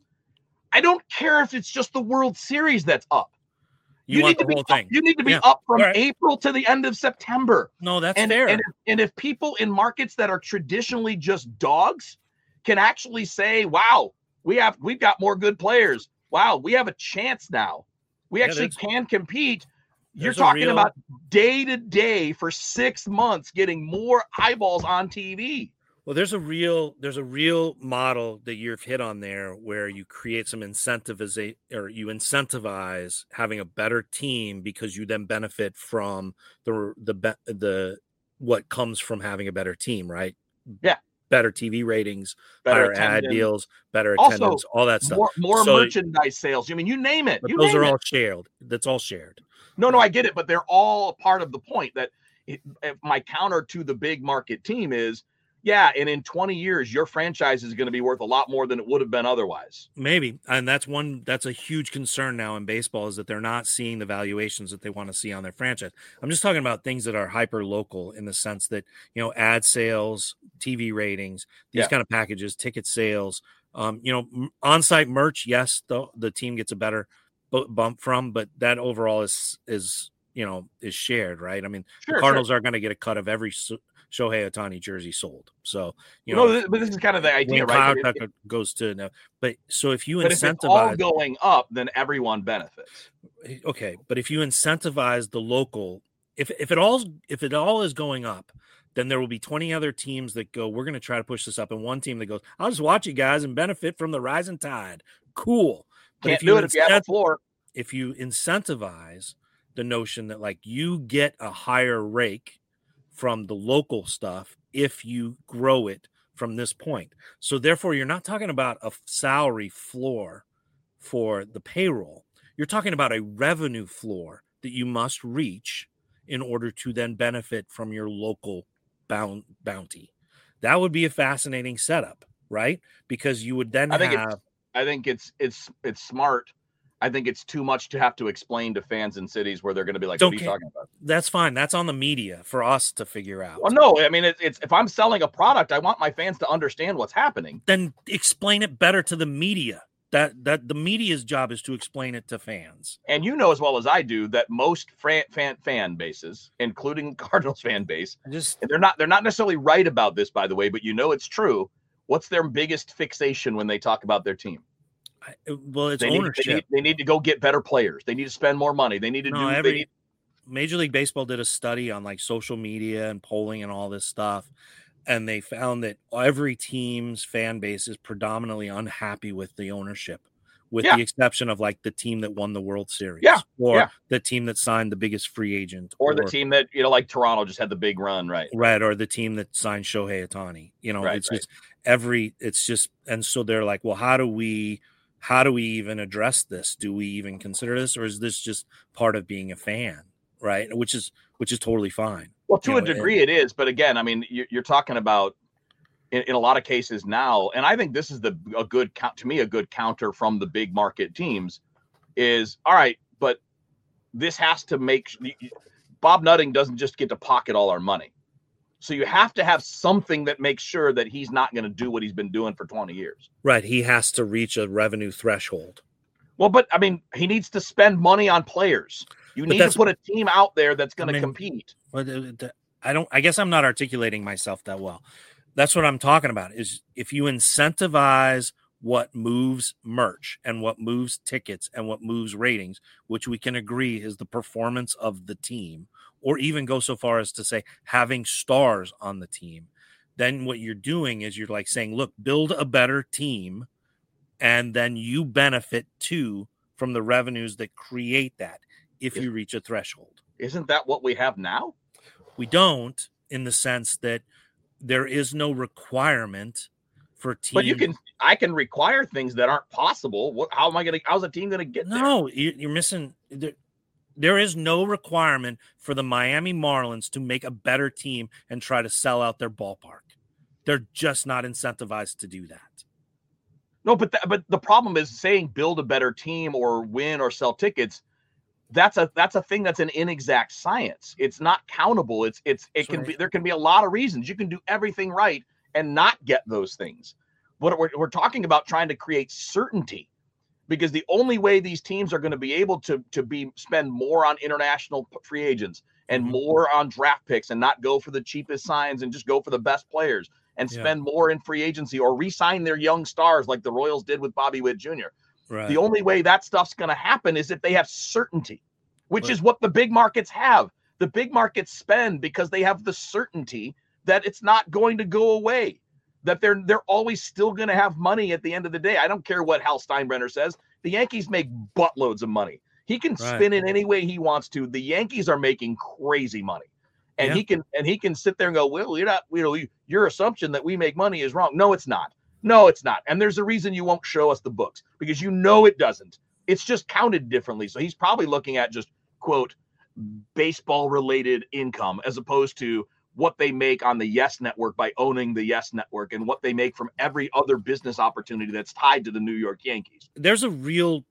I don't care if it's just the World Series that's up. You, You, want need to the whole be thing. Up, you need to be Yeah. up from right. April to the end of September. No, that's and, fair. And if, and if people in markets that are traditionally just dogs can actually say, wow, we have we've got more good players. Wow, we have a chance now. We Yeah, actually can compete. You're a talking real- about day to day for six months getting more eyeballs on T V. Well, there's a real there's a real model that you've hit on there where you create some incentivize or you incentivize having a better team because you then benefit from the the the what comes from having a better team, right? Yeah. Better T V ratings, Better higher ad attendance. deals, better Also, attendance, all that stuff. More, more So- merchandise sales. I mean, you name it. But You those name are it. all shared. That's all shared. No, no, I get it, but they're all part of the point that it, if my counter to the big market team is, yeah, and in twenty years, your franchise is going to be worth a lot more than it would have been otherwise. Maybe. And that's one, that's a huge concern now in baseball is that they're not seeing the valuations that they want to see on their franchise. I'm just talking about things that are hyper local in the sense that, you know, ad sales, T V ratings, these Yeah. kind of packages, ticket sales, um, you know, m- on-site merch. Yes, the, the team gets a better bu- bump from, but that overall is, is, you know, is shared, right? I mean, Sure, the Cardinals are going to get a cut of every s- Shohei Ohtani jersey sold. So, you no, know, this, but this is kind of the idea, when right? Kyle But, it- Tucker goes to no, but so if you but if it's all incentivize, going up, then everyone benefits. okay, but if you incentivize the local, if if it all if it all is going up, then there will be twenty other teams that go, we're going to try to push this up, and one team that goes, I'll just watch you guys and benefit from the rising tide. Cool. But Can't if do you it if you have a incent- floor. if you incentivize the notion that like you get a higher rake from the local stuff if you grow it from this point. So therefore you're not talking about a salary floor for the payroll. You're talking about a revenue floor that you must reach in order to then benefit from your local bound bounty. That would be a fascinating setup, right? Because you would then I think have it's I think it's it's it's smart. I think it's too much to have to explain to fans in cities where they're going to be like, Don't what are you care. talking about? that's fine. That's on the media for us to figure out. Well, no, I mean, it's, it's if I'm selling a product, I want my fans to understand what's happening. Then explain it better to the media. That that the media's job is to explain it to fans. And you know as well as I do that most fan fan, fan bases, including Cardinals fan base, I just and they're not they're not necessarily right about this, by the way, but you know it's true. What's their biggest fixation when they talk about their team? I, well, it's They need, ownership. they, need, they need to go get better players. They need to spend more money. They need to No, do they every need, Major League Baseball did a study on like social media and polling and all this stuff, and they found that every team's fan base is predominantly unhappy with the ownership, with Yeah. the exception of like the team that won the World Series, Yeah, or yeah. the team that signed the biggest free agent, or the team that, you know, like Toronto just had the big run, right? right, or the team that signed Shohei Ohtani. You know, Right, it's right. just every, it's just, and so they're like, well, how do we, how do we even address this? Do we even consider this, or is this just part of being a fan, right? Which is, which is totally fine. Well, to You a know, degree it is, but again, I mean, you're, you're talking about in, in a lot of cases now, and I think this is the a good count to me, a good counter from the big market teams is, all right, but this has to make Bob Nutting doesn't just get to pocket all our money. So you have to have something that makes sure that he's not going to do what he's been doing for twenty years. Right. He has to reach a revenue threshold. Well, but I mean, he needs to spend money on players. You But need to that's- put a team out there that's going I to mean, compete. But uh, th- I don't, I guess I'm not articulating myself that well. That's what I'm talking about is if you incentivize what moves merch and what moves tickets and what moves ratings, which we can agree is the performance of the team, or even go so far as to say having stars on the team, then what you're doing is you're like saying, look, build a better team, and then you benefit too from the revenues that create that if you reach a threshold. Isn't that what we have now? We don't, in the sense that there is no requirement for teams. But you can, I can require things that aren't possible. What, how am I going to, how's a team going to get there? No, you- you're missing. There, there is no requirement for the Miami Marlins to make a better team and try to sell out their ballpark. They're just not incentivized to do that. No, but, th- but the problem is saying build a better team or win or sell tickets. That's a, that's a thing that's an inexact science. It's not countable. It's, it's, it That's can right. be, there can be a lot of reasons. You can do everything right and not get those things. What we're, we're talking about trying to create certainty, because the only way these teams are going to be able to, to be spend more on international free agents and Mhm. more on draft picks and not go for the cheapest signs and just go for the best players and Yeah. spend more in free agency or re-sign their young stars like the Royals did with Bobby Witt Junior Right. The only way that stuff's going to happen is if they have certainty, which Right. is what the big markets have. The big markets spend because they have the certainty that it's not going to go away, that they're they're always still going to have money at the end of the day. I don't care what Hal Steinbrenner says. The Yankees make buttloads of money. He can Right. spin it any way he wants to. The Yankees are making crazy money. And Yeah. he can and he can sit there and go, well, you're not, you know, you, your assumption that we make money is wrong. No, it's not. No, it's not. And there's a reason you won't show us the books, because you know it doesn't. It's just counted differently. So he's probably looking at just, quote, baseball related income as opposed to what they make on the Yes Network by owning the Yes Network and what they make from every other business opportunity that's tied to the New York Yankees. There's a real,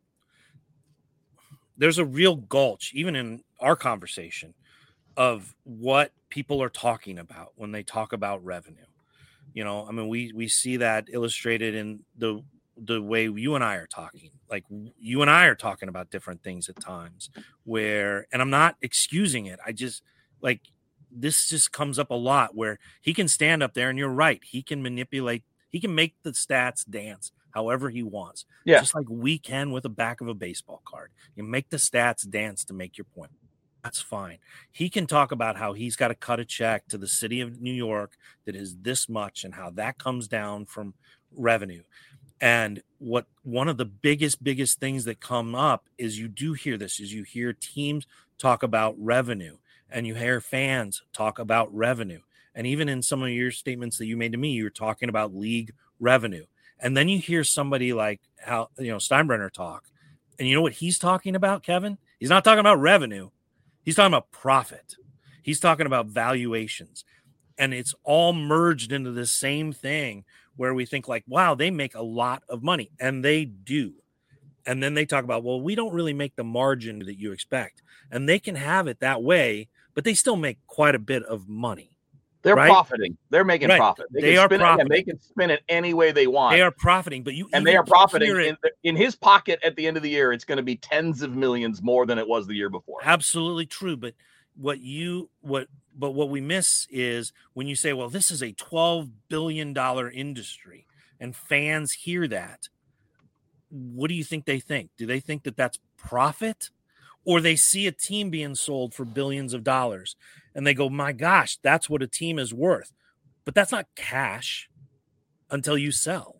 there's a real gulch, even in our conversation, of what people are talking about when they talk about revenue. You know, I mean, we we see that illustrated in the the way you and I are talking. Like you and I are talking about different things at times where, and I'm not excusing it. I just like, this just comes up a lot where he can stand up there and you're right. He can manipulate, he can make the stats dance however he wants. Yeah. Just like we can with the back of a baseball card. You make the stats dance to make your point. That's fine. He can talk about how he's got to cut a check to the city of New York that is this much and how that comes down from revenue. And what one of the biggest, biggest things that come up is you do hear this, is you hear teams talk about revenue and you hear fans talk about revenue. And even in some of your statements that you made to me, you're talking about league revenue. And then you hear somebody like how, you know, Steinbrenner talk. And you know what he's talking about, Kevin? He's not talking about revenue. He's talking about profit. He's talking about valuations. And it's all merged into the same thing where we think like, wow, they make a lot of money. And they do. And then they talk about, well, we don't really make the margin that you expect. And they can have it that way, but they still make quite a bit of money. They're Right? profiting. They're making Right. profit. They can are spin it, profiting. and they can spin it any way they want. They are profiting, but you and they even are profiting hear it- in, in his pocket at the end of the year. It's going to be tens of millions more than it was the year before. Absolutely true. But what you what but what we miss is when you say, well, this is a twelve billion dollars industry and fans hear that. What do you think they think? Do they think that that's profit? Or they see a team being sold for billions of dollars and they go, my gosh, that's what a team is worth. But that's not cash until you sell.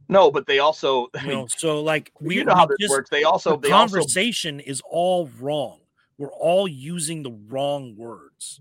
No, but they also, you know, so like we, you know how we this just, works. They also, the they also, conversation is all wrong. We're all using the wrong words.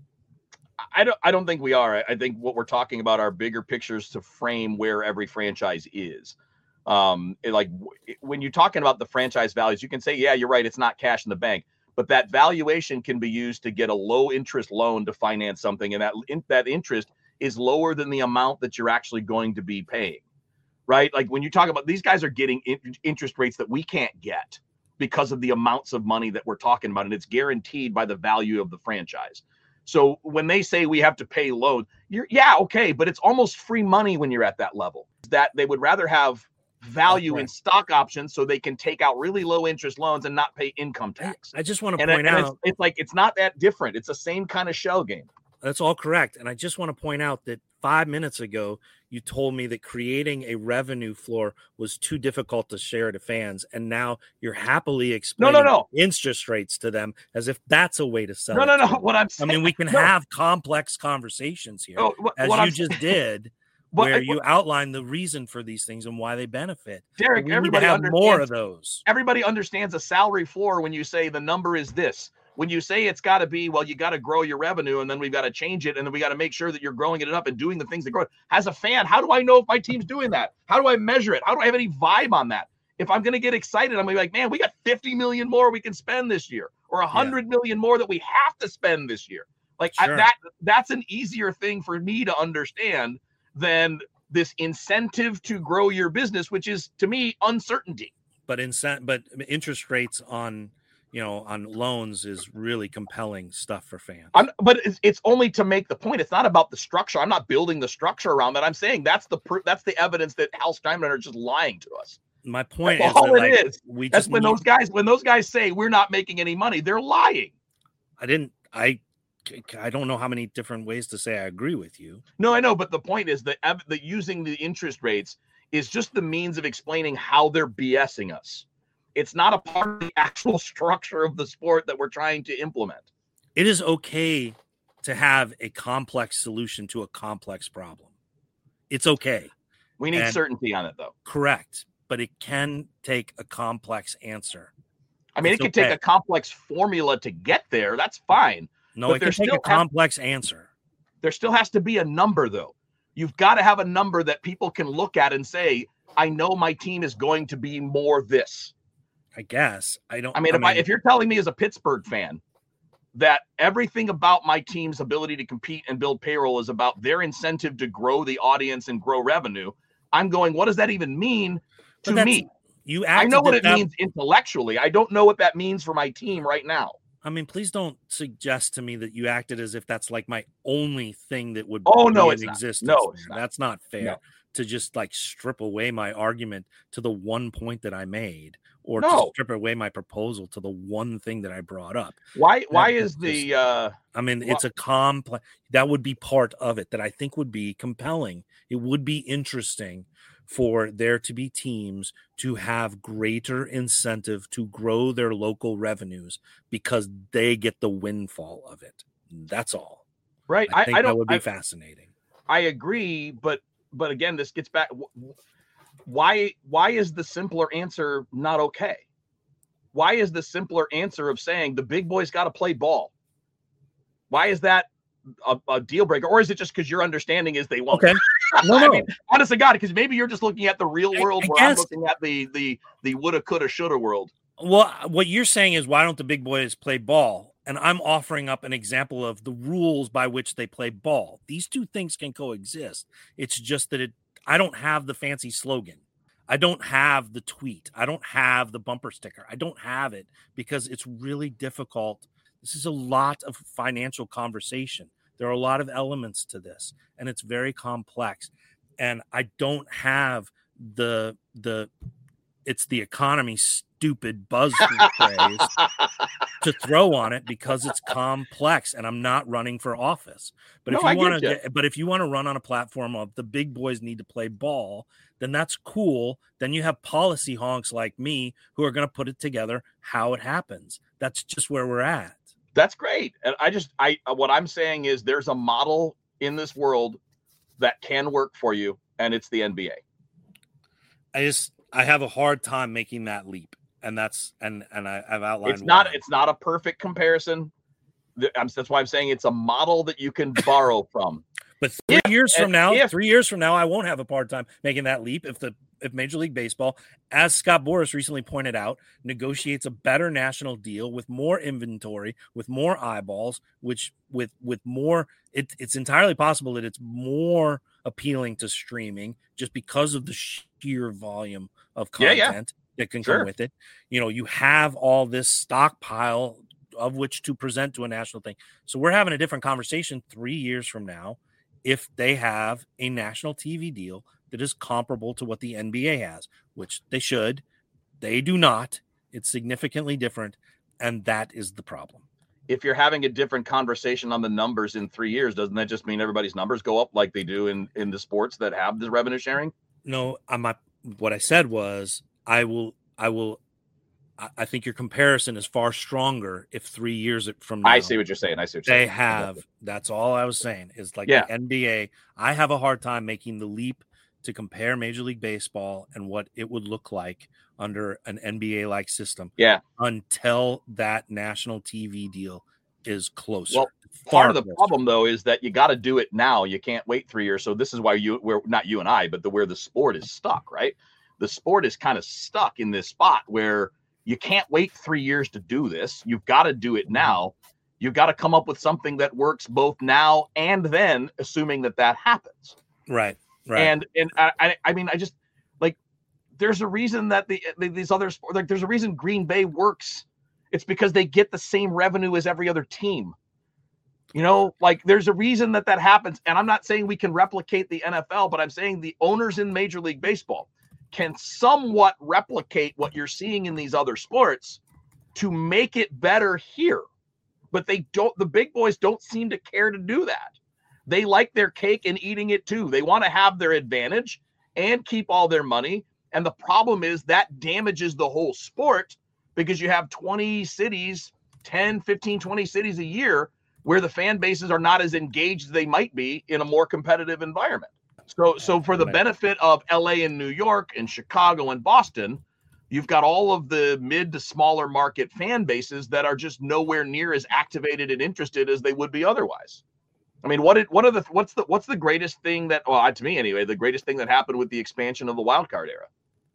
I don't, I don't think we are. I think what we're talking about are bigger pictures to frame where every franchise is. Um, it, like when you're talking about the franchise values, you can say, yeah, you're right. It's not cash in the bank, but that valuation can be used to get a low interest loan to finance something. And that, in, that interest is lower than the amount that you're actually going to be paying, right? Like when you talk about, these guys are getting in, interest rates that we can't get because of the amounts of money that we're talking about. And it's guaranteed by the value of the franchise. So when they say we have to pay loans, you're, yeah, okay, but it's almost free money when you're at that level. That they would rather have value in stock options so they can take out really low interest loans and not pay income tax. I, I just want to and point it, out, it's, it's like, it's not that different. It's the same kind of shell game. That's all correct. And I just want to point out that five minutes ago, you told me that creating a revenue floor was too difficult to share to fans. And now you're happily explaining no, no, no. interest rates to them as if that's a way to sell. No, it no, no. Them. What I'm saying, I mean, we can no. have complex conversations here, oh, what, as what you I'm just saying. did, But, where you outline the reason for these things and why they benefit. Derek, we everybody need to have more of those. Everybody understands a salary floor when you say the number is this. When you say it's got to be, well, you got to grow your revenue, and then we've got to change it, and then we got to make sure that you're growing it up and doing the things that grow. As a fan, how do I know if my team's doing that? How do I measure it? How do I have any vibe on that? If I'm going to get excited, I'm going to be like, man, we got fifty million more we can spend this year, or one hundred yeah. million more that we have to spend this year. Like sure. I, that, that's an easier thing for me to understand than this incentive to grow your business, which is to me uncertainty. But incent, but interest rates on, you know, on loans is really compelling stuff for fans. I'm, but it's, it's only to make the point. It's not about the structure. I'm not building the structure around that. I'm saying that's the pr- that's the evidence that Hal Steinbrenner is just lying to us. My point that's is all that, it like, is. We that's just when need, those guys when those guys say we're not making any money, they're lying. I didn't. I. I don't know how many different ways to say I agree with you. No, I know, but the point is that the using the interest rates is just the means of explaining how they're BSing us. It's not a part of the actual structure of the sport that we're trying to implement. It is okay to have a complex solution to a complex problem. It's okay. We need and certainty on it, though. Correct, but it can take a complex answer. I mean, it's it can okay. take a complex formula to get there. That's fine. No, but it can take a complex has, answer. There still has to be a number, though. You've got to have a number that people can look at and say, I know my team is going to be more this. I guess. I don't. I mean, I if, mean I, if you're telling me as a Pittsburgh fan that everything about my team's ability to compete and build payroll is about their incentive to grow the audience and grow revenue, I'm going, what does that even mean to me? You I know what it that, means intellectually. I don't know what that means for my team right now. I mean, please don't suggest to me that you acted as if that's like my only thing that would oh, be no, in it's existence. Not. No, it's not. That's not fair no. to just like strip away my argument to the one point that I made, or no. to strip away my proposal to the one thing that I brought up. Why? That, why is the? Just, uh I mean, wh- it's a complex. That would be part of it that I think would be compelling. It would be interesting for there to be teams to have greater incentive to grow their local revenues because they get the windfall of it. That's all. Right. I think I, I don't, that would be I, fascinating. I agree, but but again, this gets back. Why why is the simpler answer not okay? Why is the simpler answer of saying the big boys got to play ball? Why is that a, a deal breaker? Or is it just because your understanding is they won't? Okay. No, no. I mean, honest to God, because maybe you're just looking at the real world I, I where guess. I'm looking at the the the woulda, coulda, shoulda world. Well, what you're saying is why don't the big boys play ball? And I'm offering up an example of the rules by which they play ball. These two things can coexist. It's just that it. I don't have the fancy slogan. I don't have the tweet. I don't have the bumper sticker. I don't have it because it's really difficult. This is a lot of financial conversation. There are a lot of elements to this, and it's very complex. And I don't have the the it's the economy stupid buzzword phrase to throw on it because it's complex, and I'm not running for office. But no, if you I want get to, but if you want to run on a platform of the big boys need to play ball, then that's cool. Then you have policy honks like me who are going to put it together how it happens. That's just where we're at. That's great. And I just, I, what I'm saying is there's a model in this world that can work for you, and it's the N B A. I just I have a hard time making that leap, and that's and and I, I've outlined. It's not why. it's not a perfect comparison. That's why I'm saying it's a model that you can borrow from. But three if, years from now, if, three years from now, I won't have a hard time making that leap if the if Major League Baseball, as Scott Boras recently pointed out, negotiates a better national deal with more inventory, with more eyeballs, which with with more, it, it's entirely possible that it's more appealing to streaming just because of the sheer volume of content yeah, yeah. that can Sure. come with it. You know, you have all this stockpile of which to present to a national thing. So we're having a different conversation three years from now if they have a national T V deal that is comparable to what the N B A has, which they should. They do not. It's significantly different, and that is the problem. If you're having a different conversation on the numbers in three years, doesn't that just mean everybody's numbers go up like they do in, in the sports that have the revenue sharing? No, I'm not. What I said was I will, I will, I think your comparison is far stronger if three years from now. I see what you're saying. I see what you're they saying. have. That's all I was saying is like yeah. the N B A. I have a hard time making the leap to compare Major League Baseball and what it would look like under an N B A-like system. Yeah. Until that national T V deal is closer. Well, part of the closer. problem though is that you got to do it now. You can't wait three years. So this is why you, we're not you and I, but the where the sport is stuck, right? The sport is kind of stuck in this spot where you can't wait three years to do this. You've got to do it now. You've got to come up with something that works both now and then, assuming that that happens. Right. Right. And and I I mean I just like there's a reason that the, the these other sports, like there's a reason Green Bay works. It's because they get the same revenue as every other team. You know, like there's a reason that that happens. And I'm not saying we can replicate the N F L, but I'm saying the owners in Major League Baseball can somewhat replicate what you're seeing in these other sports to make it better here. But they don't, the big boys don't seem to care to do that. They like their cake and eating it too. They want to have their advantage and keep all their money. And the problem is that damages the whole sport because you have twenty cities, ten, fifteen, twenty cities a year where the fan bases are not as engaged as they might be in a more competitive environment. So, so for the benefit of L A and New York and Chicago and Boston, you've got all of the mid to smaller market fan bases that are just nowhere near as activated and interested as they would be otherwise. I mean, what did, what are the, what's the, what's the greatest thing that, well, to me anyway, the greatest thing that happened with the expansion of the wild card era?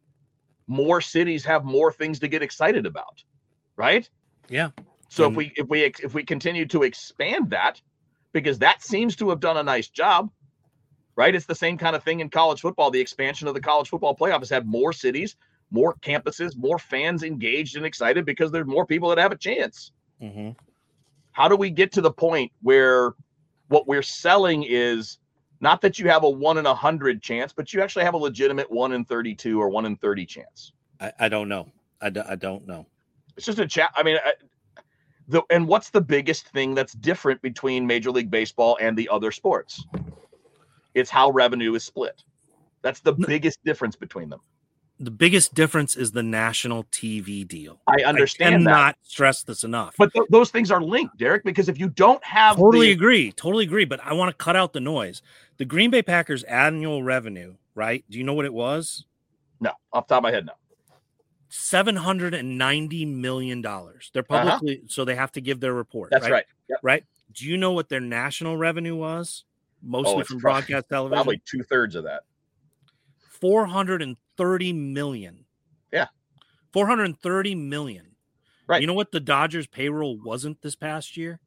More cities have more things to get excited about, right? Yeah. So and, if we, if we, if we continue to expand that, because that seems to have done a nice job, right? It's the same kind of thing in college football. The expansion of the college football playoff has had more cities, more campuses, more fans engaged and excited because there's more people that have a chance. Mm-hmm. How do we get to the point where what we're selling is not that you have a one in a hundred chance, but you actually have a legitimate one in thirty-two or one in thirty chance? I, I don't know. I, d- I don't know. It's just a chat. I mean, I, the, and what's the biggest thing that's different between Major League Baseball and the other sports? It's how revenue is split. That's the biggest difference between them. The biggest difference is the national T V deal. I understand I cannot that. stress this enough. But th- those things are linked, Derek, because if you don't have totally the... agree, totally agree. But I want to cut out the noise. The Green Bay Packers annual revenue, right? Do you know what it was? No, off the top of my head, no. seven hundred ninety million dollars. They're publicly, uh-huh. so they have to give their report. That's right. Right. Yep. Right. Do you know what their national revenue was? Mostly oh, from probably, broadcast television. Probably two thirds of that. four hundred thirty million. Yeah. four hundred thirty million. Right. You know what the Dodgers payroll wasn't this past year?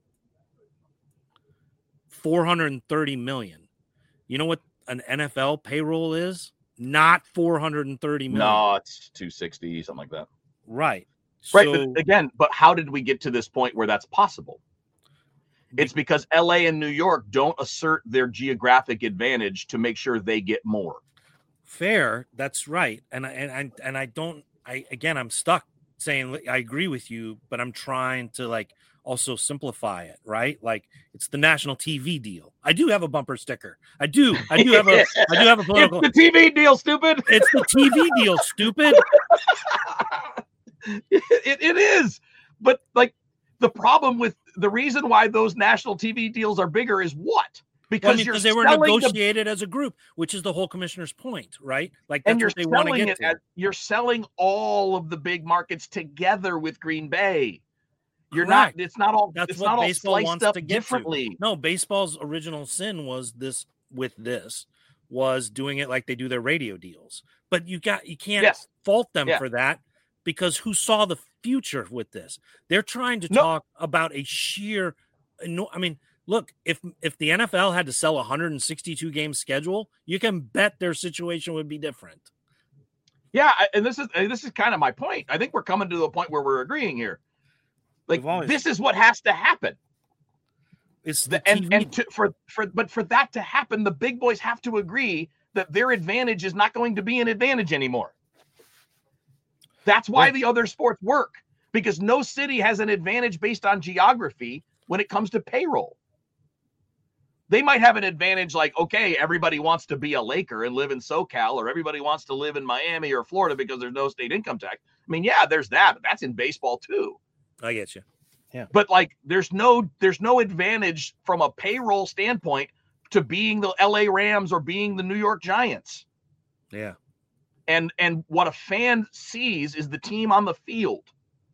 four hundred thirty million. You know what an N F L payroll is? Not four hundred thirty million. No, it's two sixty, something like that. Right. Right. So, but again, but how did we get to this point where that's possible? It's because L A and New York don't assert their geographic advantage to make sure they get more. Fair. That's right. And I, and I, and I don't, I, again, I'm stuck saying, I agree with you, but I'm trying to like also simplify it, right? Like it's the national T V deal. I do have a bumper sticker. I do. I do have a, I do have a political. It's the T V deal, stupid. It's the T V deal, stupid. it, it is. But like the problem with the reason why those national T V deals are bigger is what? because well, I mean, you're because they were selling negotiated the, as a group, which is the whole commissioner's point, right? Like that's and you're what they want to selling get it to. as, you're selling all of the big markets together with Green Bay. You're Correct. not. It's not all. That's it's what not all baseball sliced wants up to get differently. to. No, baseball's original sin was this with this was doing it like they do their radio deals. But you got you can't Yes. fault them Yeah. for that because who saw the future with this? They're trying to No. talk about a sheer no, I mean, look, if if the N F L had to sell a one hundred sixty-two game schedule, you can bet their situation would be different. Yeah, I- and this is and this is kind of my point. I think we're coming to the point where we're agreeing here. Like We've always- this is what has to happen. It's the The, and T V. and to, for for but for that to happen, the big boys have to agree that their advantage is not going to be an advantage anymore. That's why Right. the other sports work, because no city has an advantage based on geography when it comes to payroll. They might have an advantage like, okay, everybody wants to be a Laker and live in SoCal, or everybody wants to live in Miami or Florida because there's no state income tax. I mean, yeah, there's that, but that's in baseball too. I get you. But like there's no there's no advantage from a payroll standpoint to being the L A Rams or being the New York Giants. Yeah. And and what a fan sees is the team on the field,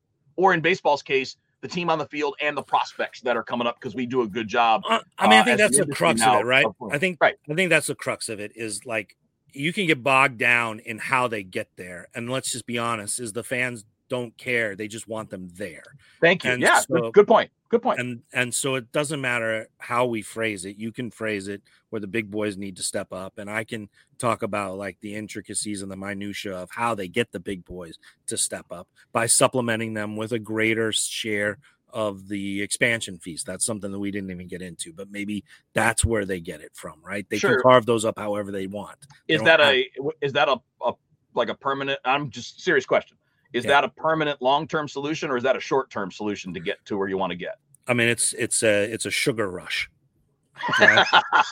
or in baseball's case, the team on the field and the prospects that are coming up because we do a good job. Uh, I mean, I uh, think as that's the the industry crux now of it, right? of- I think right. I think that's the crux of it is like you can get bogged down in how they get there. And let's just be honest, is the fans don't care. They just want them there. Thank you. And Yeah, so- good, good point. Good point. And and so it doesn't matter how we phrase it. You can phrase it where the big boys need to step up. And I can talk about like the intricacies and the minutia of how they get the big boys to step up by supplementing them with a greater share of the expansion fees. That's something that we didn't even get into, but maybe that's where they get it from, right? They Sure. can carve those up however they want. They Is don't that have- a is that a, a like a permanent? I'm just serious question. Is Yeah. that a permanent long-term solution, or is that a short-term solution to get to where you want to get? I mean, it's it's a it's a sugar rush. Right?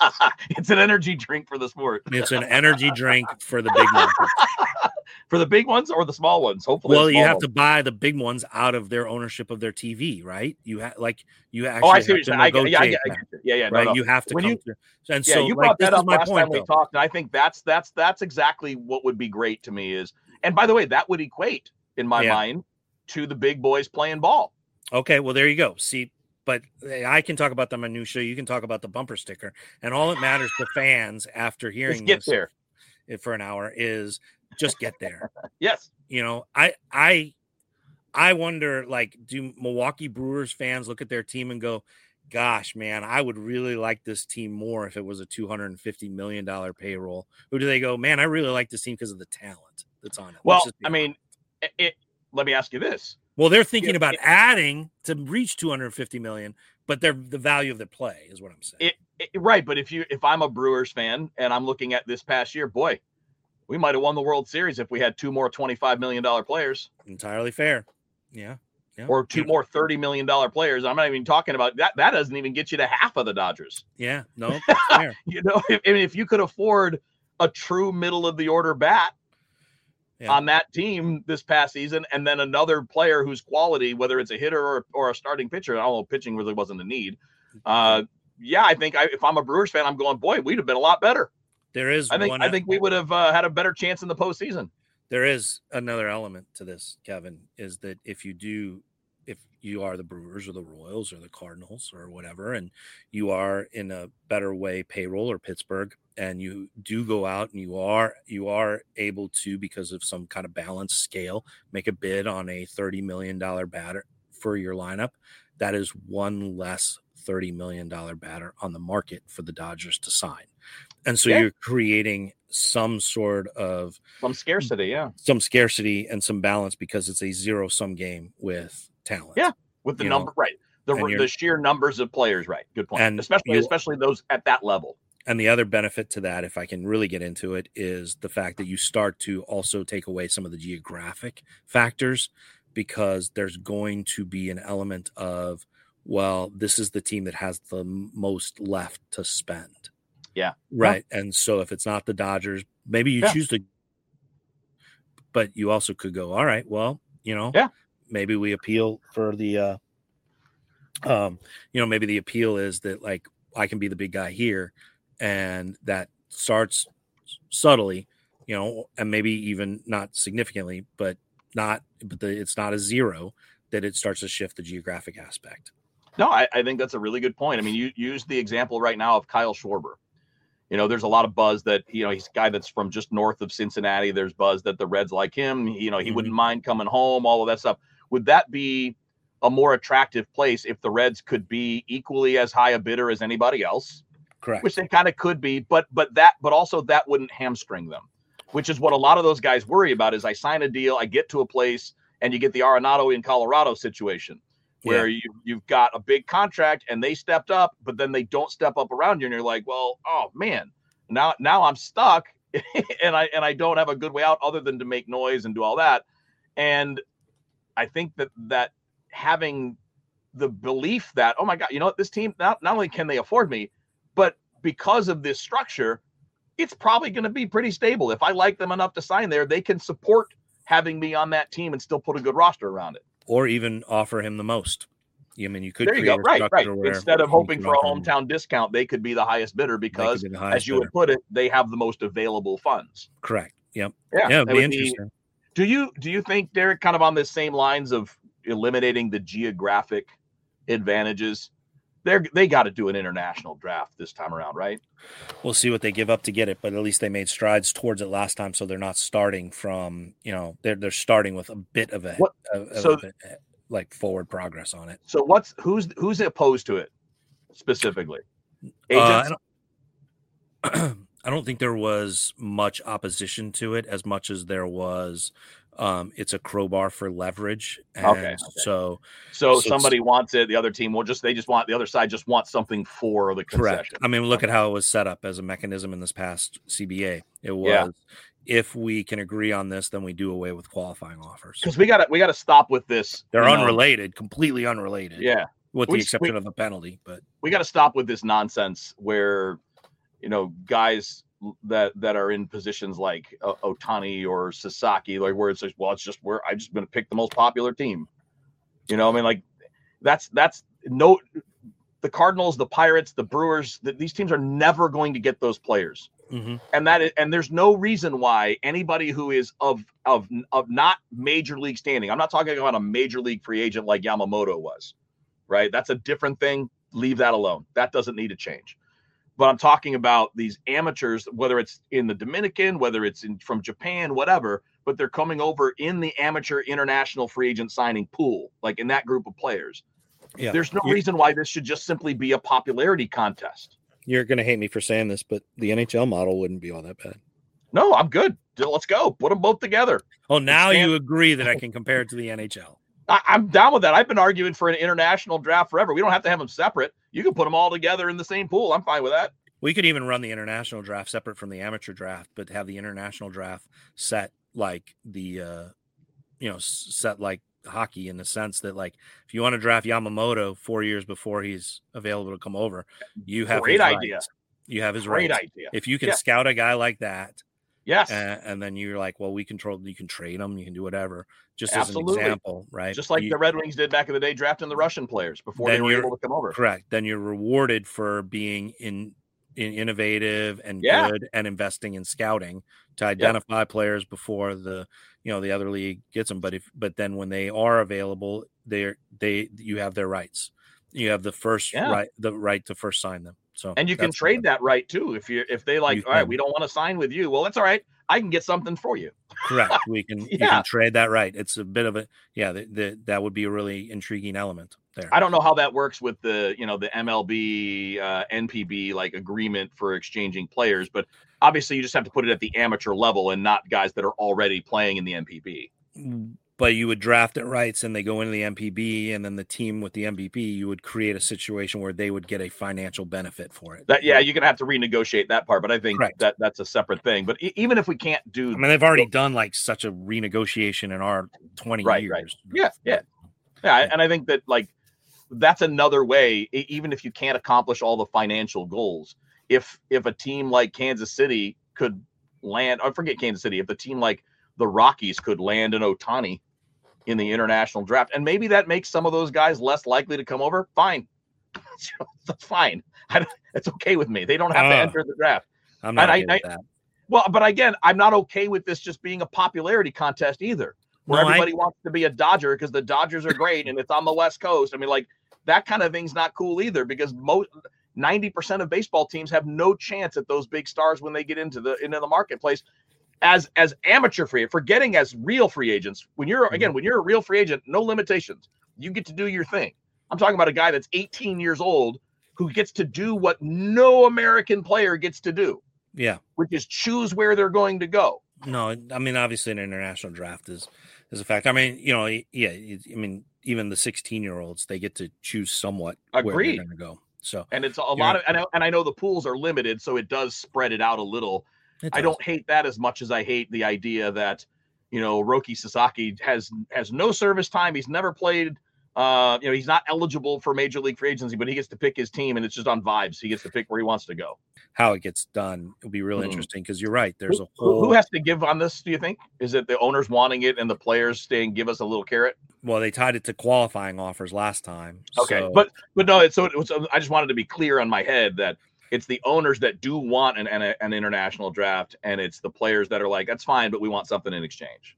It's an energy drink for the sport. It's an energy drink for the big market. For the big ones or the small ones? Hopefully, the Well, you small have ones. to buy the big ones out of their ownership of their T V, right? You have like you actually Oh, I have see what you're to saying. I get, yeah, I negotiate get, I that, get you. Yeah, yeah, no, right? no. You have to When come you- to, and Yeah, so you like, brought this that is up my last point, time we though. talked, and I think that's that's that's exactly what would be great to me is. And by the way, that would equate in my Yeah. mind to the big boys playing ball. Okay, well there you go. See, but I can talk about the minutia. You can talk about the bumper sticker, and all that matters to fans after Let's hearing get this there. for an hour is just get there. Yes. You know, I I I wonder, like, do Milwaukee Brewers fans look at their team and go, gosh, man, I would really like this team more if it was a two hundred fifty million dollars payroll? Or do they go, man, I really like this team because of the talent that's on it? Let's Well, just be I mean, it, it, let me ask you this. Well, they're thinking Yeah, about it- adding to reach two hundred fifty million, but they're the value of their play is what I'm saying. It, it, right, but if you if I'm a Brewers fan and I'm looking at this past year, boy, we might have won the World Series if we had two more twenty-five million dollars players Entirely fair. Yeah. yeah. or two more thirty million dollars players. I'm not even talking about that. That doesn't even get you to half of the Dodgers. Yeah. No, that's fair. You know, if, I mean, if you could afford a true middle of the order bat Yeah. on that team this past season, and then another player whose quality, whether it's a hitter or, or a starting pitcher, I don't know, pitching really wasn't a need. Uh, yeah, I think I, if I'm a Brewers fan, I'm going, boy, we'd have been a lot better. There is I think one I think we would have uh, had a better chance in the postseason. there is another element to this, Kevin, is that if you do, if you are the Brewers or the Royals or the Cardinals or whatever, and you are in a better way payroll or Pittsburgh, and you do go out and you are you are able to, because of some kind of balanced scale, make a bid on a thirty million dollars batter for your lineup, that is one less thirty million dollars batter on the market for the Dodgers to sign. And so Yeah. you're creating some sort of Some scarcity, yeah. some scarcity and some balance because it's a zero sum game with talent. Yeah. With the You number, know, right. The, and you're- the sheer numbers of players, right. Good point. And especially you- especially those at that level. And the other benefit to that, if I can really get into it, is the fact that you start to also take away some of the geographic factors, because there's going to be an element of, well, this is the team that has the m- most left to spend. Yeah. Right. And so if it's not the Dodgers, maybe you Yeah. choose to, but you also could go, all right, well, you know, Yeah. maybe we appeal for the, uh, um, you know, maybe the appeal is that, like, I can be the big guy here. And that starts subtly, you know, and maybe even not significantly, but not, but the, it's not a zero that it starts to shift the geographic aspect. No, I, I think that's a really good point. I mean, you use the example right now of Kyle Schwarber. You know, there's a lot of buzz that, you know, he's a guy that's from just north of Cincinnati. There's buzz that the Reds like him. You know, he mm-hmm. wouldn't mind coming home, all of that stuff. Would that be a more attractive place if the Reds could be equally as high a bidder as anybody else? Correct. Which they kind of could be, but but that but also that wouldn't hamstring them, which is what a lot of those guys worry about. Is I sign a deal, I get to a place, and you get the Arenado in Colorado situation where yeah. you you've got a big contract and they stepped up, but then they don't step up around you, and you're like, well, oh man, now now I'm stuck, and I and I don't have a good way out other than to make noise and do all that. And I think that that having the belief that, oh my God, you know what, this team not not only can they afford me, but because of this structure, it's probably going to be pretty stable. If I like them enough to sign there, they can support having me on that team and still put a good roster around it. Or even offer him the most. I mean, you could there you create go. Right, right. Where, Instead of hoping for a hometown him. discount, they could be the highest bidder because, be as you bidder. would put it, they have the most available funds. Correct. Yep. Yeah. Yeah, it'd be Be, interesting. do you do you think, Derek, kind of on the same lines of eliminating the geographic advantages? They're, they got to do an international draft this time around, right? We'll see what they give up to get it, but at least they made strides towards it last time, so they're not starting from, you know, they're they're starting with a bit of a, what, of, so, of a like forward progress on it. So what's who's who's opposed to it specifically? Agents? Uh, I, don't, I don't think there was much opposition to it as much as there was. Um, it's a crowbar for leverage. And okay, okay. So, so, so somebody wants it. The other team will just, they just want, the other side just wants something for the concession. Correct. I mean, look okay. at how it was set up as a mechanism in this past C B A. It was, yeah. if we can agree on this, then we do away with qualifying offers. Because we got to, we got to stop with this. They're unrelated, know. completely unrelated. Yeah. With we, the exception we, of the penalty, but we got to stop with this nonsense where, you know, guys that that are in positions like uh, Ohtani or Sasaki, like where it's like, well, it's just where I just going to pick the most popular team. You know, I mean, like that's that's no the Cardinals, the Pirates, the Brewers. The, these teams are never going to get those players, mm-hmm. and that is, and there's no reason why anybody who is of of of not major league standing. I'm not talking about a major league free agent like Yamamoto was, right? That's a different thing. Leave that alone. That doesn't need to change. But I'm talking about these amateurs, whether it's in the Dominican, whether it's in from Japan, whatever, but they're coming over in the amateur international free agent signing pool, like in that group of players. Yeah. There's no You're, reason why this should just simply be a popularity contest. You're going to hate me for saying this, but the N H L model wouldn't be all that bad. No, I'm good. Let's go. Put them both together. Oh, now you agree that I can compare it to the N H L. I, I'm down with that. I've been arguing for an international draft forever. We don't have to have them separate. You can put them all together in the same pool. I'm fine with that. We could even run the international draft separate from the amateur draft, but have the international draft set like the, uh, you know, set like hockey in the sense that, like, if you want to draft Yamamoto four years before he's available to come over, you have great his idea. Rights. You have his great rights. idea. If you can yeah. scout a guy like that, yes, and, and then you're like, well, we control, you can trade them, you can do whatever. Just Absolutely. as an example, right? Just like you, the Red Wings did back in the day, drafting the Russian players before they were able to come over. Correct. Then you're rewarded for being in. In innovative and yeah. good and investing in scouting to identify yep. players before the, you know, the other league gets them. But if, but then when they are available, they're, they, you have their rights. You have the first yeah. right, the right to first sign them. So, and you can trade that right too. If you, if they like, all right, we don't want to sign with you. Well, that's all right. I can get something for you. Correct. We can, yeah. you can trade that right. It's a bit of a, yeah, the, the, that would be a really intriguing element there. I don't know how that works with the, you know, the M L B, uh, N P B, like agreement for exchanging players, but obviously you just have to put it at the amateur level and not guys that are already playing in the N P B. But you would draft it rights and they go into the M P B, and then the team with the M V P, you would create a situation where they would get a financial benefit for it. That, yeah, you're going to have to renegotiate that part, but I think Correct. that that's a separate thing. But e- even if we can't do, I mean, they've already done like such a renegotiation in our twenty right, years. Right. Yeah, yeah, yeah. And I think that, like, that's another way, even if you can't accomplish all the financial goals, if if a team like Kansas City could land, or forget Kansas City, if a team like the Rockies could land an Ohtani in the international draft, and maybe that makes some of those guys less likely to come over, fine. That's fine. I, it's okay with me. They don't have uh, to enter the draft. I'm not and okay I, with I, that. Well, but again, I'm not okay with this just being a popularity contest either, where no, everybody I, wants to be a Dodger because the Dodgers are great and it's on the West Coast. I mean, like that kind of thing's not cool either, because most ninety percent of baseball teams have no chance at those big stars when they get into the into the marketplace as as amateur free, forgetting as real free agents. When you're again, when you're a real free agent, no limitations. You get to do your thing. I'm talking about a guy that's eighteen years old who gets to do what no American player gets to do. Yeah. Which is choose where they're going to go. No, I mean, obviously an international draft is, is a fact. I mean, you know, yeah, I mean, even the sixteen year olds, they get to choose somewhat Agreed. where they're going to go. So, and it's a lot of, and I, and I know the pools are limited, so it does spread it out a little. I don't hate that as much as I hate the idea that, you know, Roki Sasaki has, has no service time. He's never played. Uh, you know, he's not eligible for major league free agency, but he gets to pick his team, and it's just on vibes. He gets to pick where he wants to go. How it gets done will be real mm. interesting, because you're right. There's who, a whole. Who has to give on this? Do you think? Is it the owners wanting it and the players staying? Give us a little carrot. Well, they tied it to qualifying offers last time. Okay, so. but but no. It's so it was, I just wanted to be clear on my head that it's the owners that do want an an, an international draft, and it's the players that are like, that's fine, but we want something in exchange.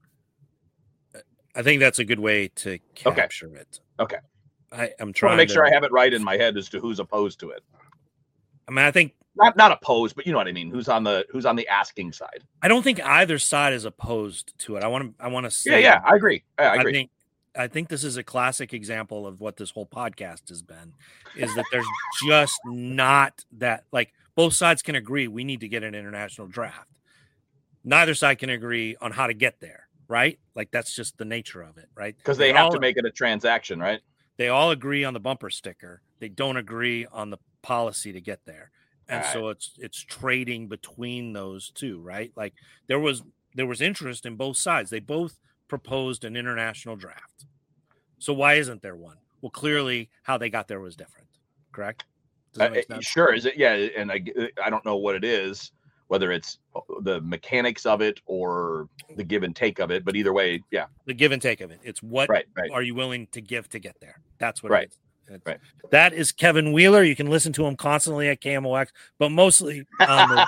I think that's a good way to capture okay. it. Okay. I, I'm trying to make to, sure I have it right in my head as to who's opposed to it. I mean, I think not not opposed, but you know what I mean. Who's on the who's on the asking side? I don't think either side is opposed to it. I want to I want to say, yeah, yeah, I agree. I, I agree. I think I think this is a classic example of what this whole podcast has been. Is that there's just not that, like, both sides can agree we need to get an international draft. Neither side can agree on how to get there, right? Like, that's just the nature of it, right? Because they, they have all, to make it a transaction, right? They all agree on the bumper sticker. They don't agree on the policy to get there. And right. so it's it's trading between those two, right? Like there was there was interest in both sides. They both proposed an international draft. So why isn't there one? Well, clearly how they got there was different, correct? Does that make sense? Uh, sure. Is it? Yeah. And I, I don't know what it is, whether it's the mechanics of it or the give and take of it, but either way, yeah. The give and take of it. It's what right, right. are you willing to give to get there? That's what right. it is. It's, right. That is Kevin Wheeler. You can listen to him constantly at K M O X, but mostly on the,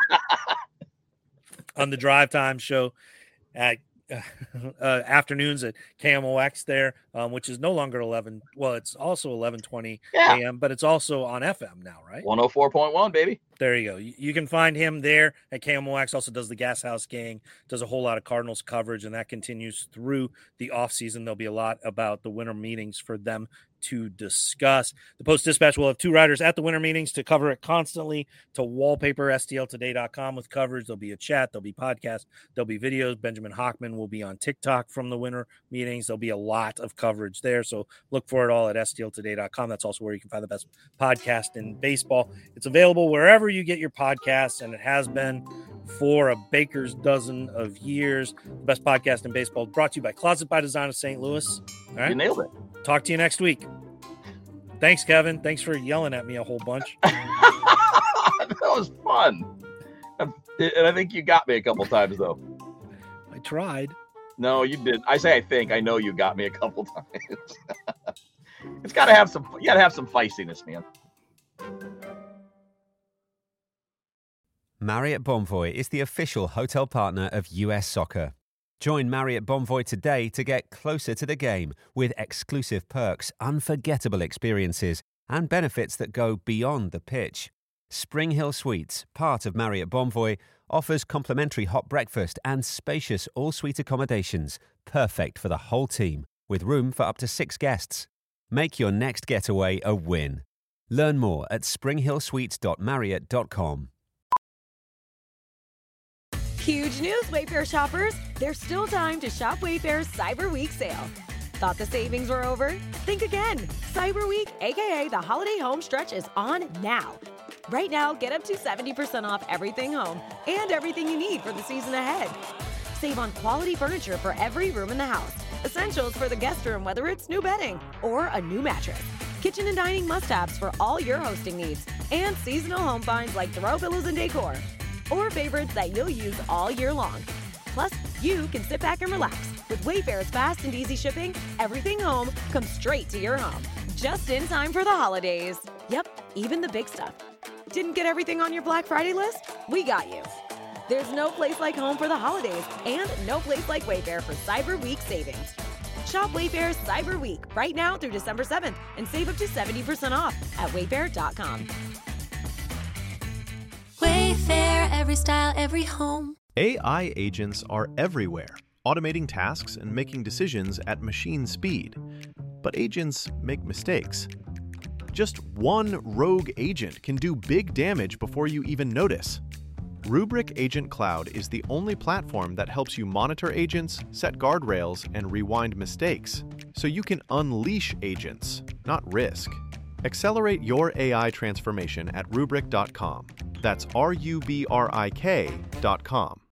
on the Drive Time show at uh, afternoons at K M O X there, um, which is no longer eleven. Well, it's also eleven twenty yeah. a m, but it's also on F M now, right? one oh four point one, baby. There you go. You, you can find him there at K M O X. Also does the Gas House Gang, does a whole lot of Cardinals coverage, and that continues through the offseason. There'll be a lot about the winter meetings for them to discuss. The Post-Dispatch will have two writers at the winter meetings to cover it constantly, to wallpaper S T L today dot com with coverage. There'll be a chat, there'll be podcasts, there'll be videos. Benjamin Hockman will be on TikTok from the winter meetings. There'll be a lot of coverage there, so look for it all at S T L today dot com. That's also where you can find the best podcast in baseball. It's available wherever you get your podcasts, and it has been for a baker's dozen of years. The best podcast in baseball, brought to you by Closet by Design of Saint Louis. All right? You nailed it. Talk to you next week. Thanks, Kevin. Thanks for yelling at me a whole bunch. That was fun. And I think you got me a couple times, though. I tried. No, you did. I say I think. I know you got me a couple times. It's got to have some. You got to have some feistiness, man. Marriott Bonvoy is the official hotel partner of U S Soccer. Join Marriott Bonvoy today to get closer to the game with exclusive perks, unforgettable experiences, and benefits that go beyond the pitch. Spring Hill Suites, part of Marriott Bonvoy, offers complimentary hot breakfast and spacious all-suite accommodations, perfect for the whole team, with room for up to six guests. Make your next getaway a win. Learn more at spring hill suites dot marriott dot com. Huge news, Wayfair shoppers! There's still time to shop Wayfair's Cyber Week sale. Thought the savings were over? Think again. Cyber Week, aka the holiday home stretch, is on now. Right now, get up to seventy percent off everything home and everything you need for the season ahead. Save on quality furniture for every room in the house. Essentials for the guest room, whether it's new bedding or a new mattress. Kitchen and dining must-haves for all your hosting needs. And seasonal home finds like throw pillows and decor. Or favorites that you'll use all year long. Plus, you can sit back and relax. With Wayfair's fast and easy shipping, everything home comes straight to your home. just in time for the holidays. Yep, even the big stuff. Didn't get everything on your Black Friday list? We got you. There's no place like home for the holidays, and no place like Wayfair for Cyber Week savings. Shop Wayfair's Cyber Week right now through December seventh and save up to seventy percent off at wayfair dot com. Wayfair, every style, every home. A I agents are everywhere, automating tasks and making decisions at machine speed. But agents make mistakes. Just one rogue agent can do big damage before you even notice. Rubrik Agent Cloud is the only platform that helps you monitor agents, set guardrails, and rewind mistakes, so you can unleash agents, not risk. Accelerate your A I transformation at rubrik dot com. That's R U B R I K dot com.